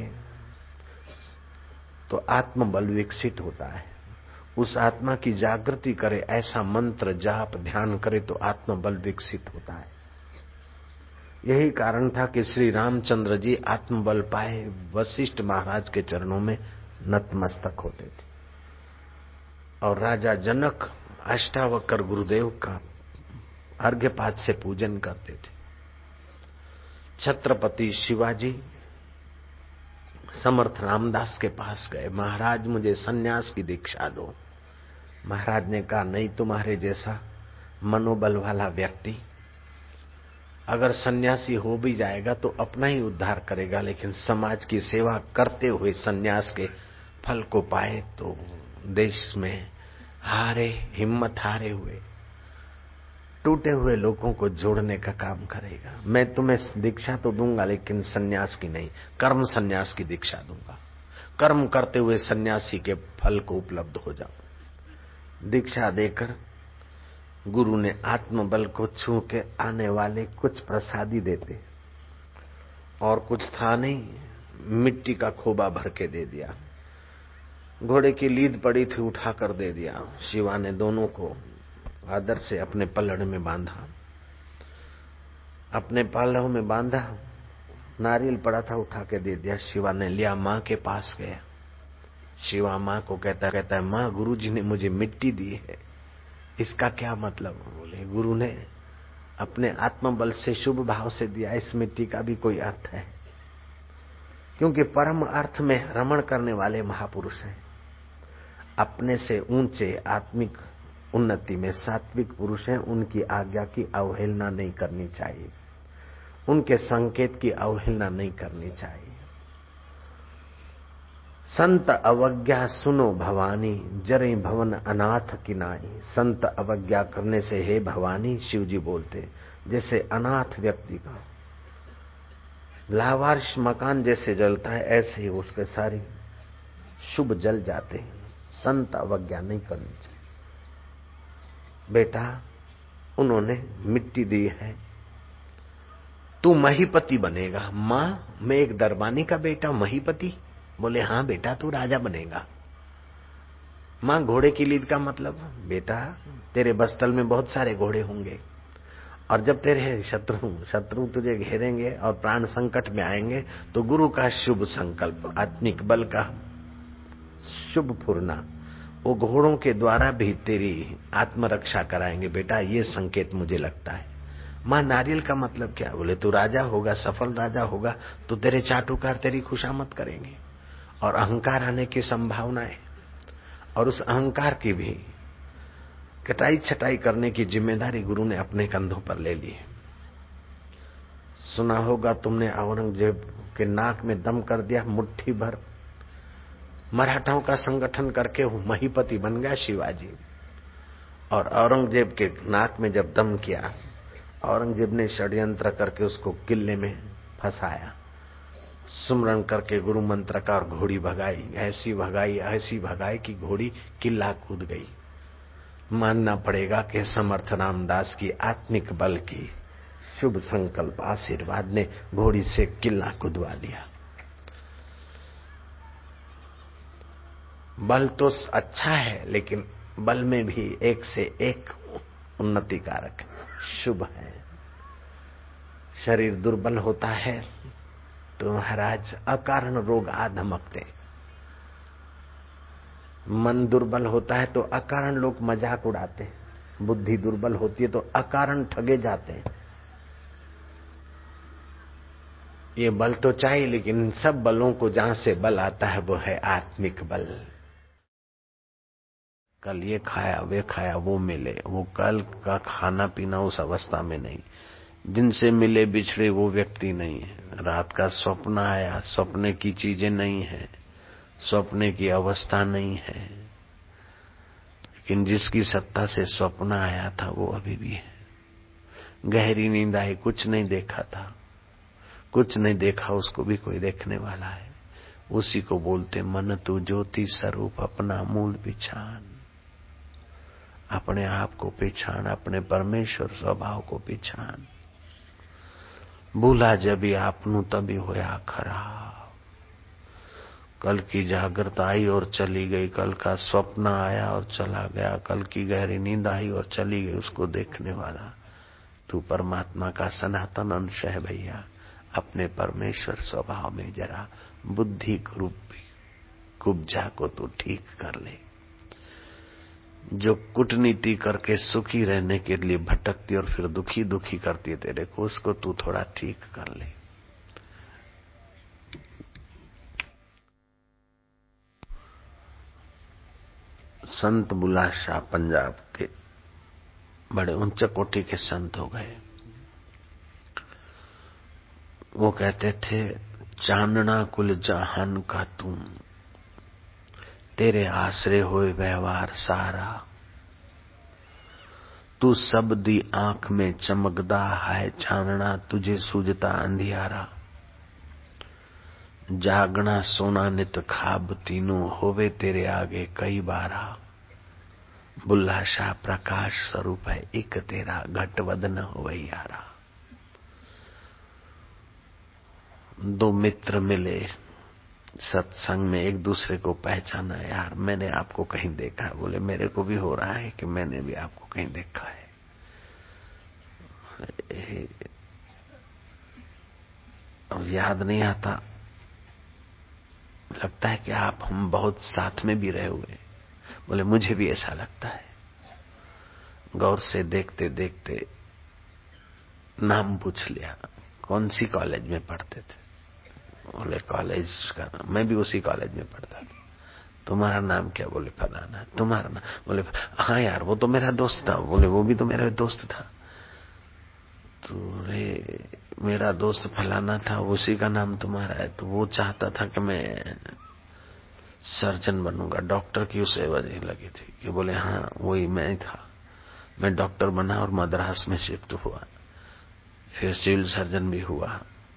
तो आत्मबल विकसित होता है। उस आत्मा की जागृति करे, ऐसा मंत्र जाप ध्यान करे तो आत्मबल विकसित होता है। यही कारण था कि श्री रामचंद्र जी आत्मबल पाए वशिष्ठ महाराज के चरणों में नतमस्तक होते थे, और राजा जनक अष्टावक्र गुरुदेव का अर्घ्यपात से पूजन करते थे। छत्रपति शिवाजी समर्थ रामदास के पास गए, महाराज मुझे सन्यास की दीक्षा दो। महाराज ने कहा, नहीं, तुम्हारे जैसा मनोबल वाला व्यक्ति अगर सन्यासी हो भी जाएगा तो अपना ही उद्धार करेगा, लेकिन समाज की सेवा करते हुए सन्यास के फल को पाए तो देश में हारे हिम्मत हारे हुए टूटे हुए लोगों को जोड़ने का काम करेगा। मैं तुम्हें दीक्षा तो दूंगा लेकिन सन्यास की नहीं, कर्म सन्यास की दीक्षा दूंगा। कर्म करते हुए सन्यासी के फल को उपलब्ध हो जाओ। दीक्षा देकर गुरु ने आत्मबल को छू के आने वाले कुछ प्रसादी देते, और कुछ था नहीं, मिट्टी का खोबा भर के दे दिया। घोड़े की लीद पड़ी थी, उठा कर दे दिया। शिवा ने दोनों को आदर से अपने पल्लड़ में बांधा, अपने पालव में बांधा। नारियल पड़ा था, उठा के दे दिया। शिवा ने लिया, माँ के पास गया। शिवा माँ को कहता कहता है, माँ, गुरुजी ने मुझे मिट्टी दी है, इसका क्या मतलब? बोले, गुरु ने अपने आत्मबल से शुभ भाव से दिया, इस मिट्टी का भी कोई अर्थ है। क्योंकि परम अर्थ में रमण करने वाले महापुरुष हैं। अपने से ऊंचे आत्मिक उन्नति में सात्विक पुरुष हैं, उनकी आज्ञा की अवहेलना नहीं करनी चाहिए, उनके संकेत की अवहेलना नहीं करनी चाहिए। संत अवज्ञा सुनो भवानी, जरे भवन अनाथ की नाई। संत अवज्ञा करने से हे भवानी, शिव जी बोलते, जैसे अनाथ व्यक्ति का लावारिश मकान जैसे जलता है, ऐसे ही उसके सारी शुभ जल जाते हैं। संत अवज्ञा नहीं करनी चाहिए। बेटा, उन्होंने मिट्टी दी है, तू महीपति बनेगा। मां, मैं एक दरबानी का बेटा, महीपति? बोले, हाँ बेटा, तू राजा बनेगा। मां, घोड़े की लीद का मतलब? बेटा, तेरे बस्तल में बहुत सारे घोड़े होंगे, और जब तेरे शत्रु शत्रु तुझे घेरेंगे और प्राण संकट में आएंगे तो गुरु का शुभ संकल्प, आत्मिक बल का शुभ फुरना, वो घोड़ों के द्वारा भी तेरी आत्मरक्षा कराएंगे। बेटा, ये संकेत मुझे लगता है। मां, नारियल का मतलब क्या? बोले, तू राजा होगा, सफल राजा होगा तो तेरे चाटुकार तेरी खुशामद करेंगे, और अहंकार आने की संभावना है, और उस अहंकार की भी कटाई छटाई करने की जिम्मेदारी गुरु ने अपने कंधों पर ले ली। सुना होगा तुमने, औरंगजेब के नाक में दम कर दिया, मुट्ठी भर मराठाओं का संगठन करके महीपति बन गया शिवाजी। और औरंगजेब के नाक में जब दम किया, औरंगजेब ने षड्यंत्र करके उसको किले में फंसाया। सुमरन करके गुरु मंत्र का, और घोड़ी भगाई, ऐसी भगाई ऐसी भगाई कि घोड़ी किला कूद गई। मानना पड़ेगा कि समर्थ रामदास की आत्मिक बल की शुभ संकल्प आशीर्वाद ने घोड़ी से किला कुदवा दिया। बल तो अच्छा है, लेकिन बल में भी एक से एक उन्नति कारक शुभ है। शरीर दुर्बल होता है तो महाराज अकारण रोग आ धमकते। मन दुर्बल होता है तो अकारण लोग मजाक उड़ाते हैं, बुद्धि दुर्बल होती है तो अकारण ठगे जाते हैं। ये बल तो चाहिए, लेकिन सब बलों को जहां से बल आता है वो है आत्मिक बल। कल ये खाया वे खाया वो मिले, वो कल का खाना पीना उस अवस्था में नहीं। जिनसे मिले बिछड़े वो व्यक्ति नहीं है। रात का स्वप्न आया, स्वप्न की चीजें नहीं है, स्वप्न की अवस्था नहीं है, लेकिन जिसकी सत्ता से स्वप्न आया था वो अभी भी है। गहरी नींद आई, कुछ नहीं देखा था, कुछ नहीं देखा उसको भी कोई देखने वाला है। उसी को बोलते मन तू ज्योति स्वरूप अपना मूल पिछान। अपने आप को पिछान, अपने परमेश्वर स्वभाव को पिछान। भूला जब आपनू तभी होया खराब। कल की जागृत आई और चली गई, कल का स्वप्न आया और चला गया, कल की गहरी नींद आई और चली गई, उसको देखने वाला तू परमात्मा का सनातन अंश है भैया। अपने परमेश्वर स्वभाव में जरा बुद्धि रूपी कुब्जा को तू ठीक कर ले। जो कूटनीति करके सुखी रहने के लिए भटकती और फिर दुखी दुखी करती है तेरे को, उसको तू थोड़ा ठीक कर ले। संत बुल्ला शाह पंजाब के बड़े ऊंच कोटि के संत हो गए। वो कहते थे चांदना कुल जहान का तुम, तेरे आश्रय होए व्यवहार सारा। तू सब दी आंख में चमकदा है चांदना, तुझे सूझता अंधियारा। जागना सोना नित खाब तीनों, होवे तेरे आगे कई बारा। बुल्ला शाह प्रकाश स्वरूप है, एक तेरा घट वदन होवे यारा। दो मित्र मिले सत्संग में, एक दूसरे को पहचाना, यार मैंने आपको कहीं देखा है। बोले मेरे को भी हो रहा है कि मैंने भी आपको कहीं देखा है। अब याद नहीं आता, लगता है कि आप हम बहुत साथ में भी रहे हुए। बोले मुझे भी ऐसा लगता है। गौर से देखते देखते नाम पूछ लिया, कौन सी कॉलेज में पढ़ते थे? बोले कॉलेज का नाम, मैं भी उसी कॉलेज में पढ़ता था। तुम्हारा नाम क्या? बोले फलाना। तुम्हारा नाम? बोले हाँ यार वो तो मेरा दोस्त था। बोले वो भी तो मेरा दोस्त था। तो रे मेरा दोस्त फलाना था, उसी का नाम तुम्हारा है। तो वो चाहता था कि मैं सर्जन बनूंगा, डॉक्टर की उसे वजह लगी थी कि बोले हाँ वही मैं था। मैं डॉक्टर बना और मद्रास में शिफ्ट हुआ, फिर सिविल सर्जन भी हुआ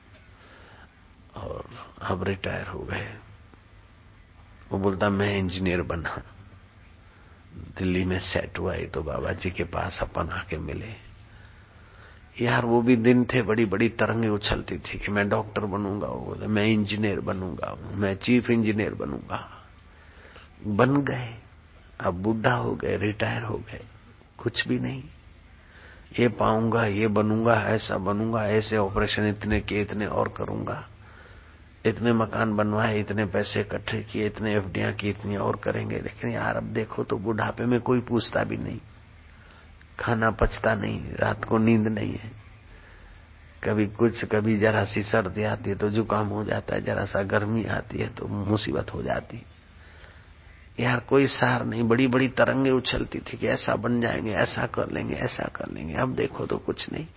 और अब रिटायर हो गए। वो बोलता मैं इंजीनियर बना, दिल्ली में सेट हुआ। तो बाबा जी के पास अपन आके मिले। यार वो भी दिन थे, बड़ी बड़ी तरंगे उछलती थी कि मैं डॉक्टर बनूंगा, वो बोले मैं इंजीनियर बनूंगा, मैं चीफ इंजीनियर बनूंगा। बन गए, अब बूढ़ा हो गए, रिटायर हो गए, कुछ भी नहीं। ये पाऊंगा, ये बनूंगा, ऐसा बनूंगा, ऐसे ऑपरेशन इतने किए, इतने और करूंगा, इतने मकान बनवाए, इतने पैसे इकट्ठे किए, इतने एफडियां की, इतनी और करेंगे। लेकिन यार अब देखो तो बुढ़ापे में कोई पूछता भी नहीं, खाना पचता नहीं, रात को नींद नहीं है, कभी कुछ, कभी जरा सी सर्दी आती है तो जुकाम हो जाता है, जरा सा गर्मी आती है तो मुसीबत हो जाती है। यार कोई सार नहीं, बड़ी बड़ी तरंगे उछलती थी कि ऐसा बन जाएंगे, ऐसा कर लेंगे, ऐसा कर लेंगे। अब देखो तो कुछ नहीं।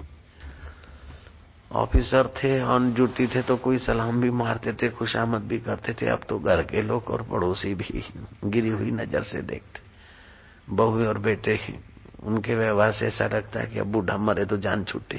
ऑफिसर थे, ऑन ड्यूटी थे तो कोई सलाम भी मारते थे, खुशामद भी करते थे। अब तो घर के लोग और पड़ोसी भी गिरी हुई नजर से देखते। बहू और बेटे उनके व्यवहार से ऐसा लगता है कि अब बूढ़ा मरे तो जान छूटे।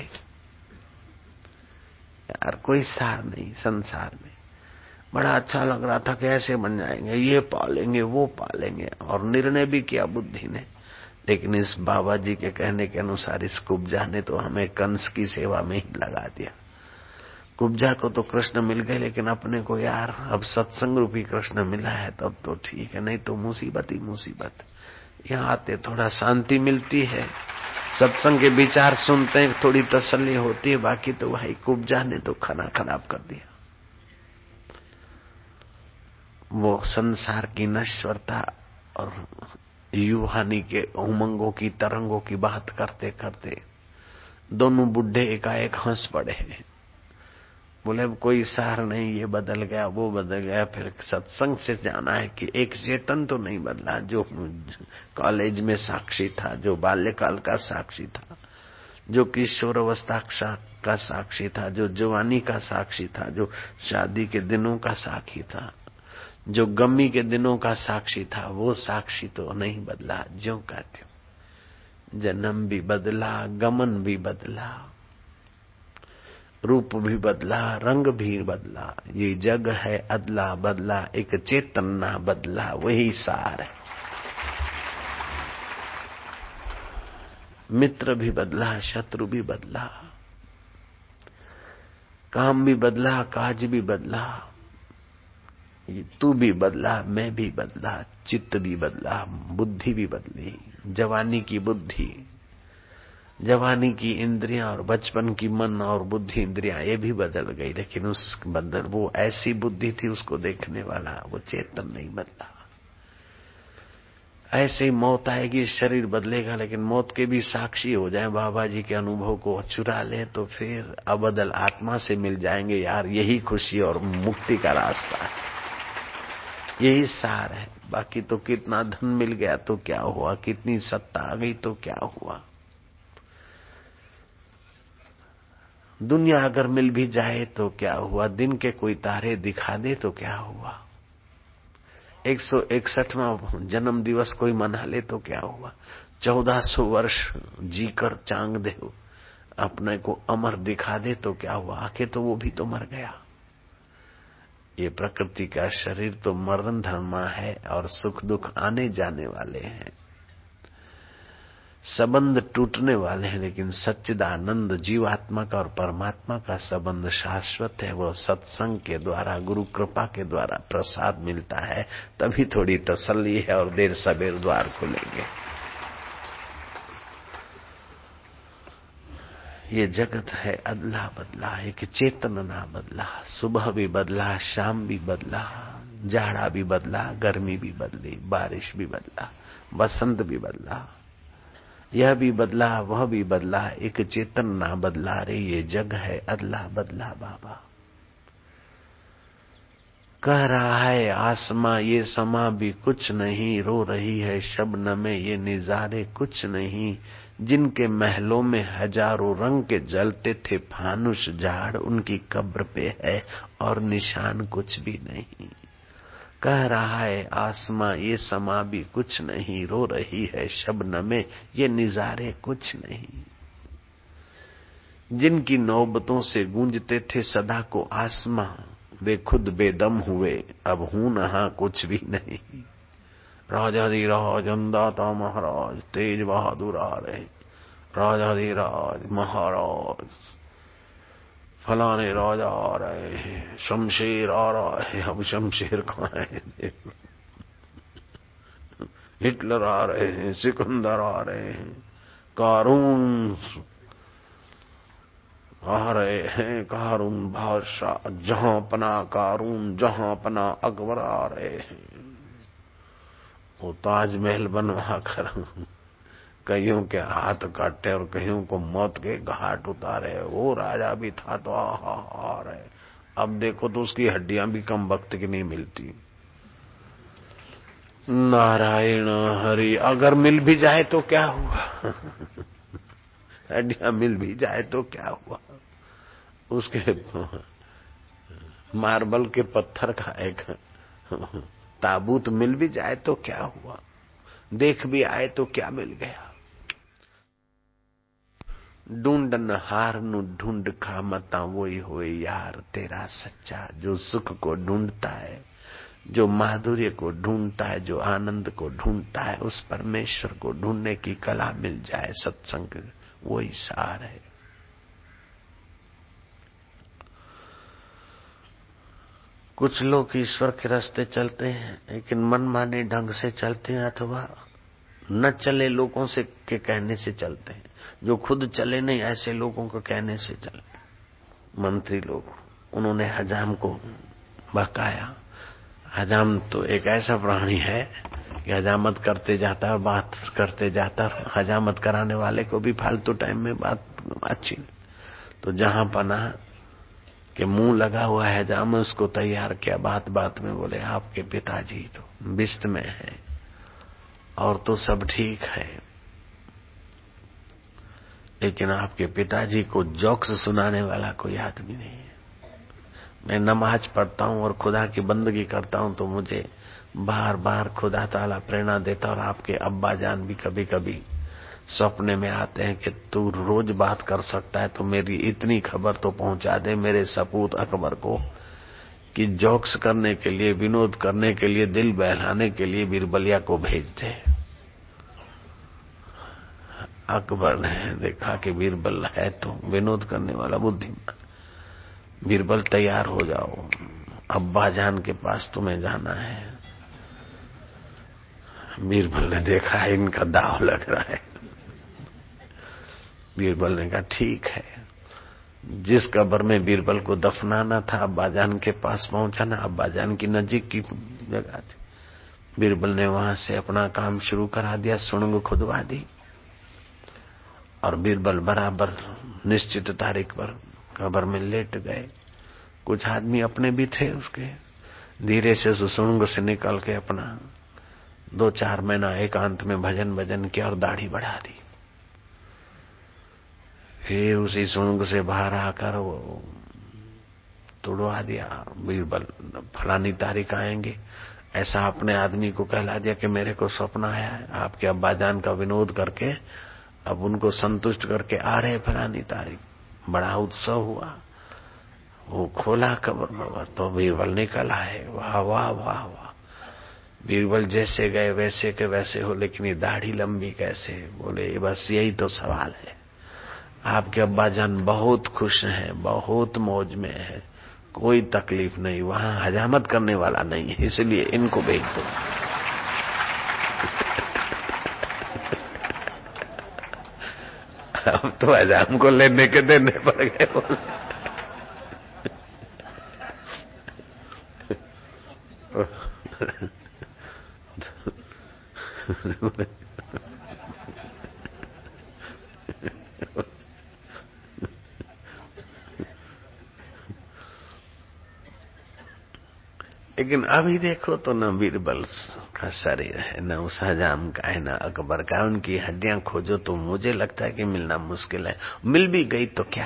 यार कोई सार नहीं संसार में। बड़ा अच्छा लग रहा था कि ऐसे बन जाएंगे, ये पालेंगे, वो पालेंगे, और निर्णय भी किया बुद्धि ने। लेकिन इस बाबा जी के कहने के अनुसार इस कुब्जा ने तो हमें कंस की सेवा में ही लगा दिया। कुब्जा को तो कृष्ण मिल गए, लेकिन अपने को यार अब सत्संग रूपी कृष्ण मिला है तब तो ठीक है, नहीं तो मुसीबत ही मुसीबत। यहाँ आते थोड़ा शांति मिलती है, सत्संग के विचार सुनते हैं, थोड़ी तसल्ली होती है। बाकी तो भाई कुब्जा ने तो खाना खराब कर दिया। वो संसार की नश्वरता और युवानी के उमंगों की तरंगों की बात करते करते दोनों बुढ़े एकाएक हंस पड़े। बोले अब कोई सार नहीं, ये बदल गया वो बदल गया। फिर सत्संग से जाना है कि एक चेतन तो नहीं बदला, जो कॉलेज में साक्षी था, जो बाल्यकाल का साक्षी था, जो किशोर अवस्था का साक्षी था, जो जवानी का साक्षी था, जो शादी के दिनों का साक्षी था, जो गमी के दिनों का साक्षी था, वो साक्षी तो नहीं बदला, ज्यों का त्यों। जन्म भी बदला, गमन भी बदला, रूप भी बदला, रंग भी बदला। ये जग है अदला बदला, एक चेतन ना बदला, वही सार है। मित्र भी बदला, शत्रु भी बदला, काम भी बदला, काज भी बदला, तू भी बदला, मैं भी बदला, चित्त भी बदला, बुद्धि भी बदली। जवानी की बुद्धि, जवानी की इंद्रियां और बचपन की मन और बुद्धि इंद्रियां ये भी बदल गई, लेकिन उस बदल वो ऐसी बुद्धि थी उसको देखने वाला, वो चेतन नहीं बदला। ऐसे ही मौत आएगी, शरीर बदलेगा, लेकिन मौत के भी साक्षी हो जाए, बाबा जी के अनुभव को चुरा ले तो फिर अबदल आत्मा से मिल जाएंगे। यार यही खुशी और मुक्ति का रास्ता है, यही सार है। बाकी तो कितना धन मिल गया तो क्या हुआ, कितनी सत्ता आ गई तो क्या हुआ। दुनिया अगर मिल भी जाए तो क्या हुआ, दिन के कोई तारे दिखा दे तो क्या हुआ, एक सौ इकसठवां जन्म दिवस कोई मना ले तो क्या हुआ, चौदह सौ वर्ष जीकर चांग दे अपने को अमर दिखा दे तो क्या हुआ, आखिर तो वो भी तो मर गया। ये प्रकृति का शरीर तो मरण धर्मा है और सुख दुख आने जाने वाले हैं, संबंध टूटने वाले हैं, लेकिन सच्चिदानंद जीवात्मा का और परमात्मा का संबंध शाश्वत है। वो सत्संग के द्वारा, गुरु कृपा के द्वारा प्रसाद मिलता है, तभी थोड़ी तसल्ली है और देर सबेर द्वार खुलेंगे। ये जगत है अदला बदला, एक चेतन ना बदला। सुबह भी बदला, शाम भी बदला, जाड़ा भी बदला, गर्मी भी बदली, बारिश भी बदला, बसंत भी बदला, यह भी बदला वह भी बदला, एक चेतन ना बदला रे। ये जग है अदला बदला बाबा। कह रहा है आसमां ये समा भी कुछ नहीं, रो रही है शबनम में ये निजारे कुछ नहीं। जिनके महलों में हजारों रंग के जलते थे फानुस झाड़, उनकी कब्र पे है और निशान कुछ भी नहीं। कह रहा है आसमां ये समा भी कुछ नहीं, रो रही है शबनम में ये निजारे कुछ नहीं। जिनकी नौबतों से गूंजते थे सदा को आसमां, वे खुद बेदम हुए अब हूं नहा कुछ भी नहीं। राजाधिराज अंदाता महाराज तेज बहादुर आ रहे, राजाधिराज महाराज फलाने राजा आ रहे हैं, शमशेर आ रहा है। अब शमशेर कहाँ है? हिटलर आ रहे हैं, सिकंदर आ रहे हैं, कारून आ रहे हैं, कारून बादशाह, जहां पना कारून, जहां पना अकबर आ रहे हैं। वो ताजमहल बनवा कर कईयों के हाथ काटे और कईयों को मौत के घाट उतारे। वो राजा भी था तो आहा आ रहे, अब देखो तो उसकी हड्डियां भी कम वक्त की नहीं मिलती। नारायण हरि, अगर मिल भी जाए तो क्या हुआ? हड्डियां मिल भी जाए तो क्या हुआ? उसके मार्बल के पत्थर का एक ताबूत मिल भी जाए तो क्या हुआ? देख भी आए तो क्या मिल गया? ढूंढन हार नु ढूंढ खा मता वही होए यार तेरा सच्चा। जो सुख को ढूंढता है, जो माधुर्य को ढूंढता है, जो आनंद को ढूंढता है, उस परमेश्वर को ढूंढने की कला मिल जाए, सत्संग वही सार है। कुछ लोग ईश्वर के रास्ते चलते हैं लेकिन मनमाने ढंग से चलते हैं, अथवा न चले लोगों से के कहने से चलते हैं। जो खुद चले नहीं ऐसे लोगों को कहने से चलते। मंत्री लोग, उन्होंने हजाम को बहकाया। हजाम तो एक ऐसा प्राणी है कि हजामत करते जाता है और बात करते जाता है, हजामत कराने वाले को भी फालतू टाइम में बात अच्छी। तो जहां पना कि मुंह लगा हुआ है हजाम, उसको तैयार किया। बात बात में बोले आपके पिताजी तो बिस्त में है और तो सब ठीक है, लेकिन आपके पिताजी को जोक्स सुनाने वाला कोई आदमी नहीं है। मैं नमाज पढ़ता हूँ और खुदा की बंदगी करता हूँ तो मुझे बार बार खुदा ताला प्रेरणा देता, और आपके अब्बा जान भी कभी कभी सपने में आते हैं कि तू रोज बात कर सकता है तो मेरी इतनी खबर तो पहुंचा दे मेरे सपूत अकबर को कि जोक्स करने के लिए, विनोद करने के लिए, दिल बहलाने के लिए बीरबलिया को भेज दे। अकबर ने देखा कि बीरबल है तो विनोद करने वाला बुद्धिमान। बीरबल तैयार हो जाओ, अब्बा जान के पास तुम्हें जाना है। बीरबल ने देखा इनका दाव लग रहा है। बीरबल ने कहा ठीक है। जिस कब्र में बीरबल को दफनाना था अब्बा जान के पास पहुंचाना, अब्बा जान की नजीक की जगह थी। बीरबल ने वहां से अपना काम शुरू करा दिया, सुरंग खुदवा दी और बीरबल बराबर निश्चित तारीख पर कब्र में लेट गए। कुछ आदमी अपने भी थे उसके, धीरे से सुरंग से निकल के अपना दो चार महीना एकांत में भजन भजन किया और दाढ़ी बढ़ा दी। फिर उसी सुरंग से बाहर आकर वो तुड़वा दिया। बीरबल फलानी तारीख आएंगे, ऐसा अपने आदमी को कहला दिया कि मेरे को सपना आया है आपके अब्बा जान का विनोद करके, अब उनको संतुष्ट करके आ रहे फलानी तारीख। बड़ा उत्सव हुआ। वो खोला कब्र कब्र तो बीरबल निकल आए। वाह वाह वाह वाह। बीरबल जैसे गए वैसे के वैसे हो, लेकिन ये दाढ़ी लंबी कैसे? बोले बस यही तो सवाल है। आपके अब्बा जान बहुत खुश हैं, बहुत मौज में है, कोई तकलीफ नहीं, वहां हजामत करने वाला नहीं है, इसलिए इनको भेज दो। अब तो हजाम को लेने के देने पड़ गए। बोले लेकिन अभी देखो तो न बीरबल का शरीर है, न उस हजाम का है, न अकबर का। उनकी हड्डियां खोजो तो मुझे लगता है कि मिलना मुश्किल है। मिल भी गई तो क्या,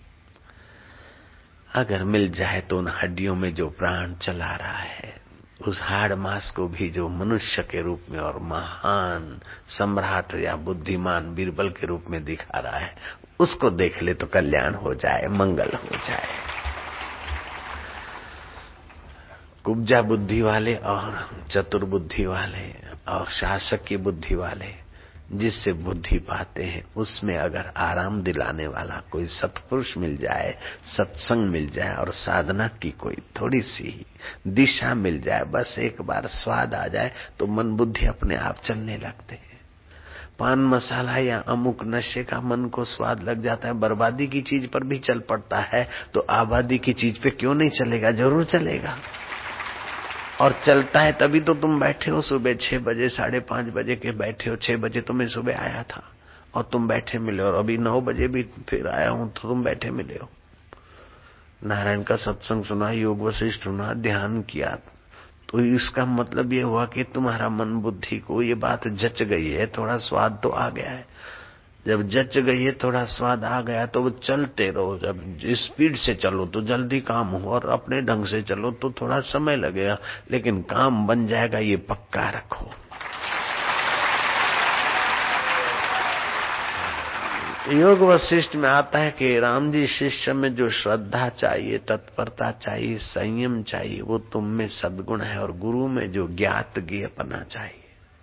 अगर मिल जाए तो उन हड्डियों में जो प्राण चला रहा है, उस हाड़ मांस को भी जो मनुष्य के रूप में और महान सम्राट या बुद्धिमान बीरबल के रूप में दिखा रहा है, उसको देख ले तो कल्याण हो जाए, मंगल हो जाए। कुब्जा बुद्धि वाले और चतुर बुद्धि वाले और शासक की बुद्धि वाले जिससे बुद्धि पाते हैं, उसमें अगर आराम दिलाने वाला कोई सत्पुरुष मिल जाए, सत्संग मिल जाए और साधना की कोई थोड़ी सी दिशा मिल जाए, बस एक बार स्वाद आ जाए तो मन बुद्धि अपने आप चलने लगते हैं। पान मसाला या अमुक नशे का मन को स्वाद लग जाता है, बर्बादी की चीज पर भी चल पड़ता है, तो आबादी की चीज पे क्यों नहीं चलेगा? जरूर चलेगा। और चलता है तभी तो तुम बैठे हो सुबह छह बजे, साढ़े पांच बजे के बैठे हो। छह बजे तो मैं सुबह आया था और तुम बैठे मिले, और अभी नौ बजे भी फिर आया हूं तो तुम बैठे मिले हो। नारायण का सत्संग सुना, योग वशिष्ठ सुना, ध्यान किया, तो इसका मतलब ये हुआ कि तुम्हारा मन बुद्धि को ये बात जच गई है, थोड़ा स्वाद तो आ गया है। जब जच गई है, थोड़ा स्वाद आ गया, तो वो चलते रहो। जब स्पीड से चलो तो जल्दी काम हो, और अपने ढंग से चलो तो थोड़ा समय लगेगा, लेकिन काम बन जाएगा, ये पक्का रखो। योग वशिष्ठ में आता है कि राम जी शिष्य में जो श्रद्धा चाहिए, तत्परता चाहिए, संयम चाहिए, वो तुम में सद्गुण है, और गुरु में जो ज्ञात ज्ञेयपना चाहिए,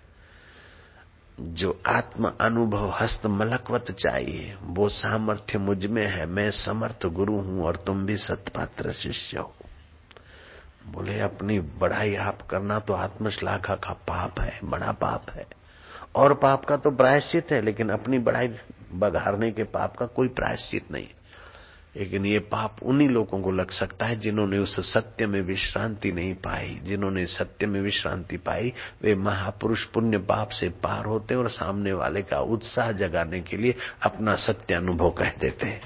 जो आत्म अनुभव हस्त मलकवत चाहिए, वो सामर्थ्य मुझ में है। मैं समर्थ गुरु हूं और तुम भी सत्पात्र शिष्य हो। बोले अपनी बढ़ाई आप करना तो आत्मश्लाघा का पाप है, बड़ा पाप है, और पाप का तो प्रायश्चित है, लेकिन अपनी बढ़ाई बघारने के पाप का कोई प्रायश्चित नहीं। लेकिन ये पाप उन्हीं लोगों को लग सकता है जिन्होंने उस सत्य में विश्रांति नहीं पाई। जिन्होंने सत्य में विश्रांति पाई वे महापुरुष पुण्य पाप से पार होते और सामने वाले का उत्साह जगाने के लिए अपना सत्य अनुभव कह देते हैं।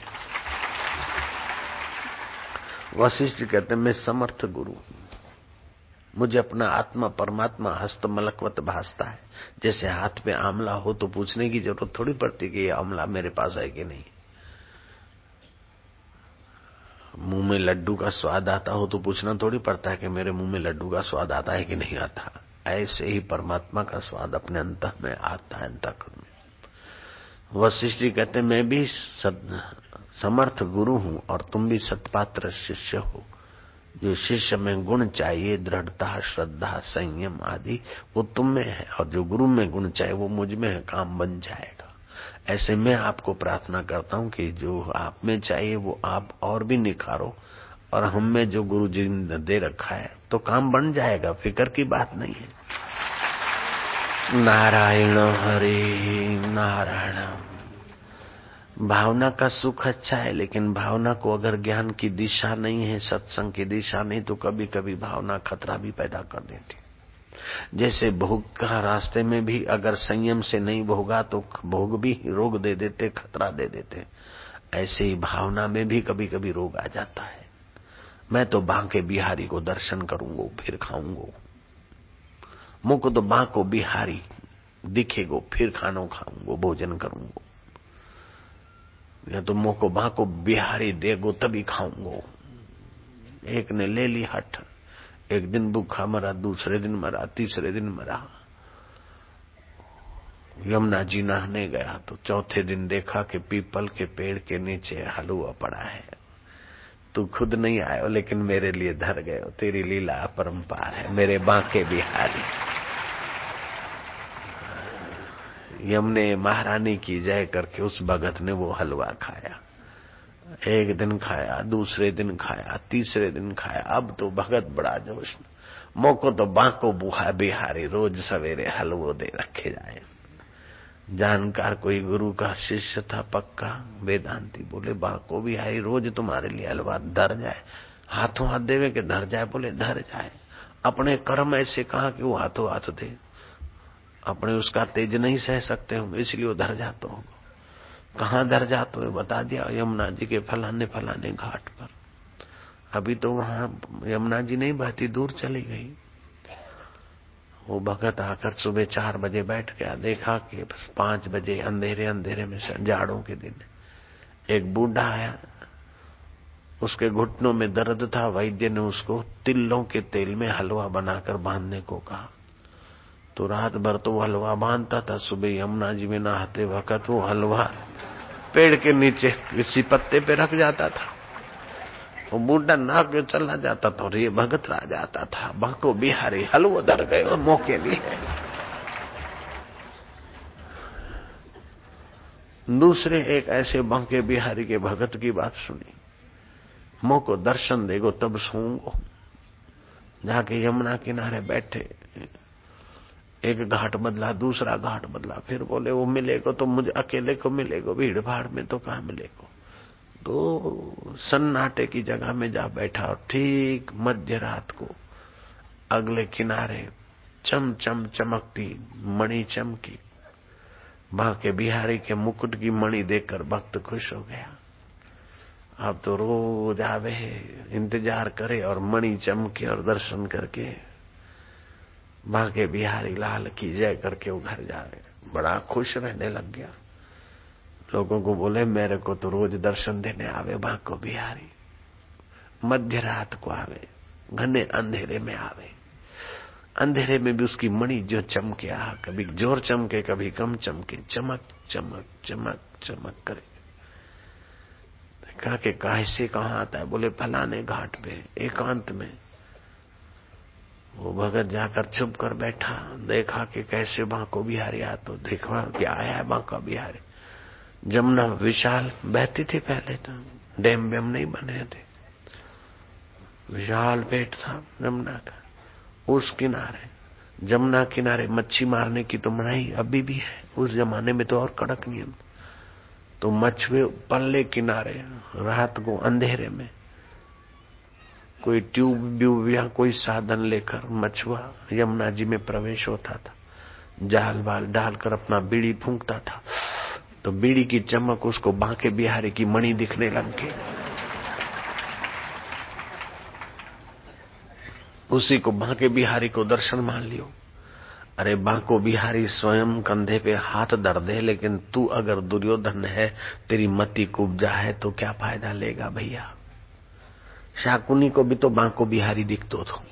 वशिष्ठ कहते हैं मैं समर्थ गुरु, मुझे अपना आत्मा परमात्मा हस्तमलकवत भासता है। जैसे हाथ पे आंवला हो तो पूछने की जरूरत थोड़ी पड़ती कि ये आंवला मेरे पास है कि नहीं। मुंह में लड्डू का स्वाद आता हो तो पूछना थोड़ी पड़ता है कि मेरे मुंह में लड्डू का स्वाद आता है कि नहीं आता। ऐसे ही परमात्मा का स्वाद अपने अंत में आता है। अंतःकरण में वशिष्ठ जी कहते मैं भी समर्थ गुरु हूं और तुम भी सत्पात्र शिष्य हो। जो शिष्य में गुण चाहिए, दृढ़ता, श्रद्धा, संयम आदि, वो तुम में है, और जो गुरु में गुण चाहिए वो मुझ में है, काम बन जाएगा। ऐसे मैं आपको प्रार्थना करता हूं कि जो आप में चाहिए वो आप और भी निखारो, और हम में जो गुरु जी ने दे रखा है तो काम बन जाएगा, फिक्र की बात नहीं है। नारायण हरे नारायण। भावना का सुख अच्छा है, लेकिन भावना को अगर ज्ञान की दिशा नहीं है, सत्संग की दिशा नहीं, तो कभी कभी भावना खतरा भी पैदा कर देती। जैसे भोग का रास्ते में भी अगर संयम से नहीं भोगा तो भोग भी रोग दे देते, खतरा दे देते। ऐसे ही भावना में भी कभी कभी रोग आ जाता है। मैं तो बांके बिहारी को दर्शन करूंगा फिर खाऊंगा, मुझको तो बांको बिहारी दिखेगो फिर खानो खाऊंगा, भोजन करूंगा, या तो मुंह को बांको बिहारी देगो तभी खाऊंगा। एक ने ले ली हठ, एक दिन भूखा मरा, दूसरे दिन मरा, तीसरे दिन मरा। यमुना जी नहाने गया तो चौथे दिन देखा कि पीपल के पेड़ के नीचे हलवा पड़ा है। तू खुद नहीं आयो लेकिन मेरे लिए धर गए, तेरी लीला अपरंपार है मेरे बांके बिहारी। यमुने महारानी की जय करके उस भगत ने वो हलवा खाया। एक दिन खाया, दूसरे दिन खाया, तीसरे दिन खाया। अब तो भगत बड़ा जोश में, मोको तो बांको बुहा बिहारी रोज सवेरे हलवो दे रखे जाए। जानकार कोई गुरु का शिष्य था पक्का वेदांती, बोले बांको बिहारी रोज तुम्हारे लिए हलवा धर जाए, हाथों हाथ देवे के धर जाए। बोले धर जाए, अपने कर्म ऐसे कहा कि वो हाथों हाथ दे, अपने उसका तेज नहीं सह सकते होंगे इसलिए वो धर जाते होंगे। कहाँ धर जाते हुए बता दिया, यमुना जी के फलाने फलाने घाट पर। अभी तो वहां यमुना जी नहीं बहती, दूर चली गई। वो भगत आकर सुबह चार बजे बैठ गया, देखा कि पांच बजे अंधेरे अंधेरे में जाड़ों के दिन एक बूढ़ा आया, उसके घुटनों में दर्द था। वैद्य ने उसको तिलों के तेल में हलवा बनाकर बांधने को कहा। तो रात भर तो वो हलवा बांधता था, सुबह यमुना जी में नहाते वक्त वो हलवा पेड़ के नीचे किसी पत्ते पे रख जाता था। वो बूढ़ा नाक जो चला जाता था और ये भगत रह जाता था। बांको बिहारी हलवो धर गए और मौके लिए। दूसरे एक ऐसे बांके बिहारी के भगत की बात सुनी, मोह को दर्शन देगो तब सोऊंगो। जाके यमुना किनारे बैठे, एक घाट बदला, दूसरा घाट बदला, फिर बोले वो मिलेगो तो मुझे अकेले को मिलेगो, भीड़ भाड़ में तो कहाँ मिलेगो। तो सन्नाटे की जगह में जा बैठा और ठीक मध्य रात को अगले किनारे चम चम चमकती मणि चमकी। बांके बिहारी के मुकुट की मणि देखकर भक्त खुश हो गया। अब तो रोज आवे, इंतजार करे और मणि चमके और दर्शन करके बांके बिहारी लाल की जय करके वो घर जावे। बड़ा खुश रहने लग गया। लोगों को बोले मेरे को तो रोज दर्शन देने आवे बांको बिहारी, मध्य रात को आवे, घने अंधेरे में आवे। अंधेरे में भी उसकी मणि जो चमके, आ कभी जोर चमके कभी कम चमके, चमक चमक चमक चमक करे। कहा कि कैसे कहाँ आता है? बोले फलाने घाट पे एकांत में। वो भगत जाकर छुप कर बैठा, देखा कि कैसे बांको बिहारी आ, तो देखा कि आया है बांका बिहारी। जमुना विशाल बहती थी पहले, तो डैम वैम नहीं बने थे, विशाल पेट था जमुना का। उस किनारे जमुना किनारे मच्छी मारने की तो मनाही अभी भी है, उस जमाने में तो और कड़क नियम। तो मछुए पल्ले किनारे रात को अंधेरे में कोई ट्यूब व्यूब या कोई साधन लेकर मछुआ यमुना जी में प्रवेश होता था, जाल बाल डालकर अपना बीड़ी फूंकता था, तो बीड़ी की चमक उसको बांके बिहारी की मणि दिखने लग गई। उसी को बांके बिहारी को दर्शन मान लियो। अरे बांको बिहारी स्वयं कंधे पे हाथ धर दे, लेकिन तू अगर दुर्योधन है, तेरी मति कुब्जा है, तो क्या फायदा लेगा भैया। शाकुनी को भी तो बांको बिहारी दिखतो थो,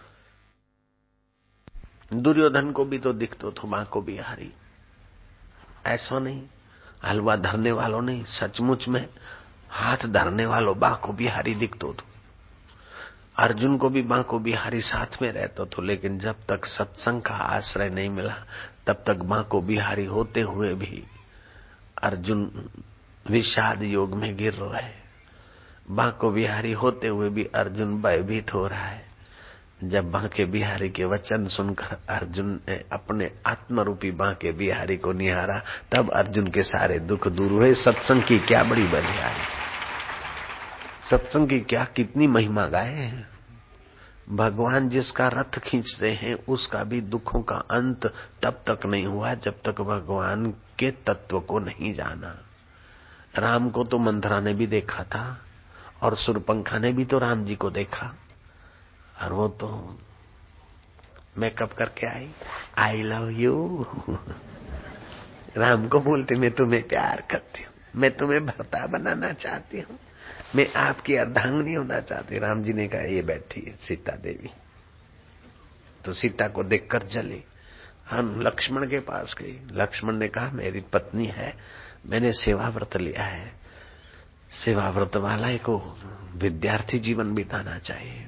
दुर्योधन को भी तो दिखतो थो बांको बिहारी। ऐसा नहीं, हलवा धरने वालों नहीं, सचमुच में हाथ धरने वालों बांको बिहारी दिखतो थो। अर्जुन को भी बांको बिहारी साथ में रहता तो, लेकिन जब तक सत्संग का आश्रय नहीं मिला तब तक बांको बिहारी होते हुए भी अर्जुन विषाद योग में गिर रहे। बांको बिहारी होते हुए भी अर्जुन भयभीत हो रहा है। जब बांके बिहारी के वचन सुनकर अर्जुन ने अपने आत्मरूपी बांके बिहारी को निहारा, तब अर्जुन के सारे दुख दूर हुए। सत्संग की क्या बड़ी बलिहारी, सत्संग की क्या कितनी महिमा गाए। भगवान जिसका रथ खींचते हैं उसका भी दुखों का अंत तब तक नहीं हुआ जब तक भगवान के तत्व को नहीं जाना। राम को तो मंथरा ने भी देखा था और सुरपंखा ने भी तो राम जी को देखा, और वो तो मेकअप करके आई, आई लव यू। राम को बोलते मैं तुम्हें प्यार करती हूँ, मैं तुम्हें भरता बनाना चाहती हूँ, मैं आपकी अर्धांगिनी होना चाहती। राम जी ने कहा ये बैठी है सीता देवी, तो सीता को देखकर जली। हम लक्ष्मण के पास गई, लक्ष्मण ने कहा मेरी पत्नी है, मैंने सेवा व्रत लिया है, सेवा व्रत वाला को विद्यार्थी जीवन बिताना चाहिए।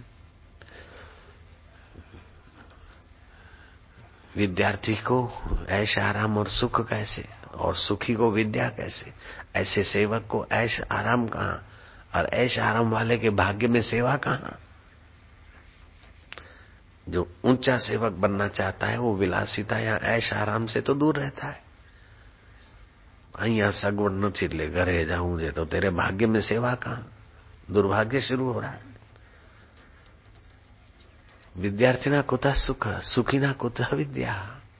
विद्यार्थी को ऐश आराम और सुख कैसे, और सुखी को विद्या कैसे, ऐसे सेवक को ऐश आराम कहाँ, और ऐश आराम वाले के भाग्य में सेवा कहाँ। जो ऊंचा सेवक बनना चाहता है वो विलासिता या ऐश आराम से तो दूर रहता है। अहिया सगवड़ નથી એટલે ઘરે જાऊं છે तो तेरे भाग्य में सेवा कहाँ, दुर्भाग्य शुरू हो रहा है। विद्यार्थी कुतः सुख, सुखी ना कुतः विद्या।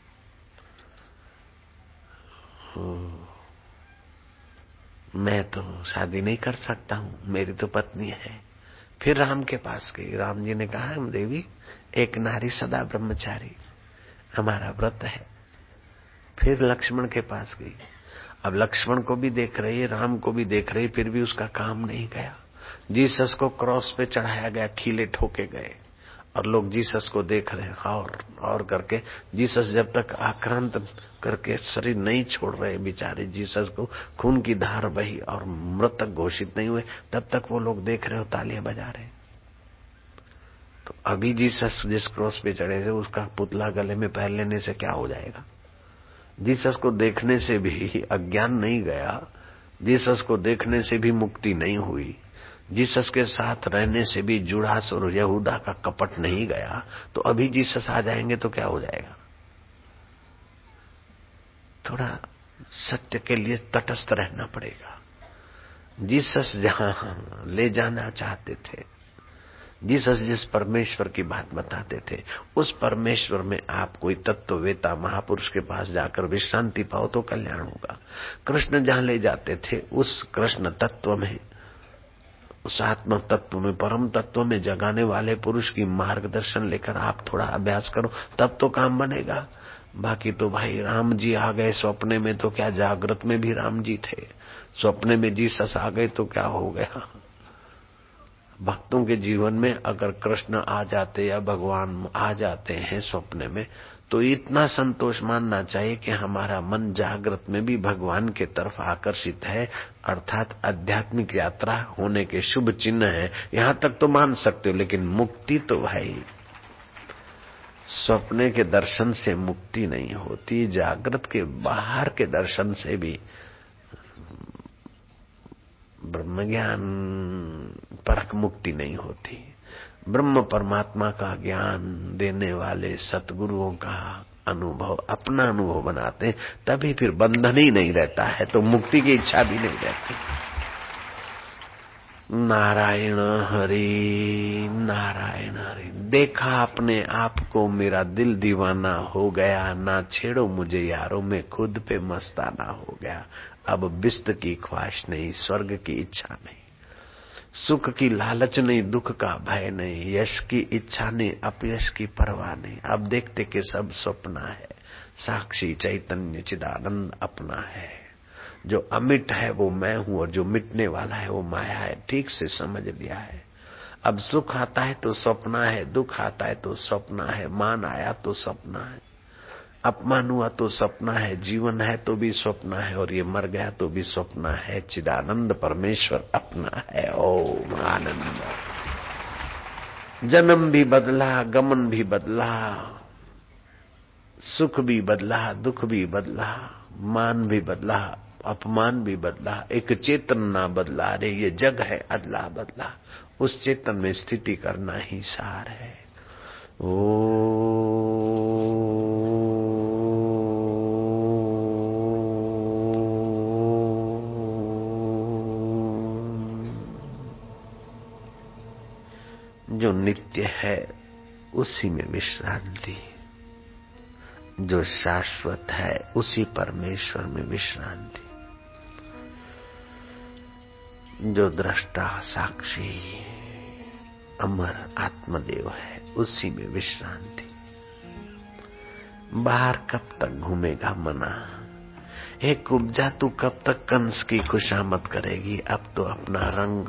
मैं तो शादी नहीं कर सकता हूँ, मेरी तो पत्नी है। फिर राम के पास गई, राम जी ने कहा देवी एक नारी सदा ब्रह्मचारी हमारा व्रत है। फिर लक्ष्मण के पास गई, अब लक्ष्मण को भी देख रही है, राम को भी देख रही, फिर भी उसका काम नहीं गया। जीसस को क्रॉस पे चढ़ाया गया, खीले ठोके गए और लोग जीसस को देख रहे हैं, और और करके जीसस जब तक आक्रांत करके शरीर नहीं छोड़ रहे बेचारे, जीसस को खून की धार बही और मृतक घोषित नहीं हुए, तब तक वो लोग देख रहे हो, तालियां बजा रहे। तो अभी जीसस जिस क्रॉस पे चढ़े थे उसका पुतला गले में पहन लेने से क्या हो जाएगा। जीसस को देखने से भी अज्ञान नहीं गया, जीसस को देखने से भी मुक्ति नहीं हुई, जीसस के साथ रहने से भी जुड़ास और यहूदा का कपट नहीं गया, तो अभी जीसस आ जाएंगे तो क्या हो जाएगा। थोड़ा सत्य के लिए तटस्थ रहना पड़ेगा। जीसस जहां ले जाना चाहते थे, जीसस जिस परमेश्वर की बात बताते थे, उस परमेश्वर में आप कोई तत्ववेता महापुरुष के पास जाकर विश्रांति पाओ तो कल्याण होगा। कृष्ण जहां ले जाते थे उस कृष्ण तत्व में, उस आत्म तत्व में, परम तत्व में जगाने वाले पुरुष की मार्गदर्शन लेकर आप थोड़ा अभ्यास करो, तब तो काम बनेगा। बाकी तो भाई राम जी आ गए सपने में तो क्या, जागृत में भी राम जी थे, सपने में जीसस आ गए तो क्या हो गया। भक्तों के जीवन में अगर कृष्ण आ जाते या भगवान आ जाते हैं स्वप्न में, तो इतना संतोष मानना चाहिए कि हमारा मन जागृत में भी भगवान के तरफ आकर्षित है, अर्थात आध्यात्मिक यात्रा होने के शुभ चिन्ह है। यहाँ तक तो मान सकते हो, लेकिन मुक्ति तो भाई स्वप्ने के दर्शन से मुक्ति नहीं होती, जागृत के बाहर के दर्शन से भी ब्रह्म ज्ञान परक मुक्ति नहीं होती। ब्रह्म परमात्मा का ज्ञान देने वाले सतगुरुओं का अनुभव अपना अनुभव बनाते हैं, तभी फिर बंधन ही नहीं रहता है, तो मुक्ति की इच्छा भी नहीं रहती। नारायण हरि नारायण हरि। देखा अपने आप को मेरा दिल दीवाना हो गया, ना छेड़ो मुझे यारों में खुद पे मस्ताना हो गया। अब बिस्त की ख्वाहिश नहीं, स्वर्ग की इच्छा नहीं, सुख की लालच नहीं, दुख का भय नहीं, यश की इच्छा नहीं, अपयश की परवाह नहीं। अब देखते कि सब स्वप्न है, साक्षी चैतन्य चिदानंद अपना है। जो अमिट है वो मैं हूं और जो मिटने वाला है वो माया है। ठीक से समझ लिया है। अब सुख आता है तो स्वप्न है, दुख आता है तो स्वप्न है, मान आया तो स्वप्न है, अपमान हुआ तो स्वप्न है, जीवन है तो भी स्वप्न है, और ये मर गया तो भी स्वप्न है। चिदानंद परमेश्वर अपना है। ओम आनंद। जन्म भी बदला, गमन भी बदला, सुख भी बदला, दुख भी बदला, मान भी बदला, अपमान भी बदला, एक चेतन ना बदला। रे ये जग है अदला बदला, उस चेतन में स्थिति करना ही सार है। ओ जो नित्य है उसी में विश्रांति, जो शाश्वत है उसी परमेश्वर में विश्रांति, जो दृष्टा साक्षी अमर आत्मदेव है उसी में विश्रांति। बाहर कब तक घूमेगा मना? हे कुब्जा, तू कब तक कंस की खुशामद करेगी? अब तो अपना रंग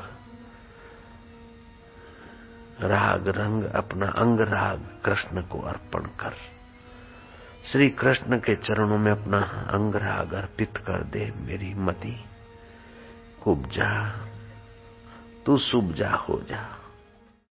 राग रंग अपना अंग राग कृष्ण को अर्पण कर। श्री कृष्ण के चरणों में अपना अंग राग अर्पित कर दे। मेरी मति कुब्जा, तू सुब्जा हो जा।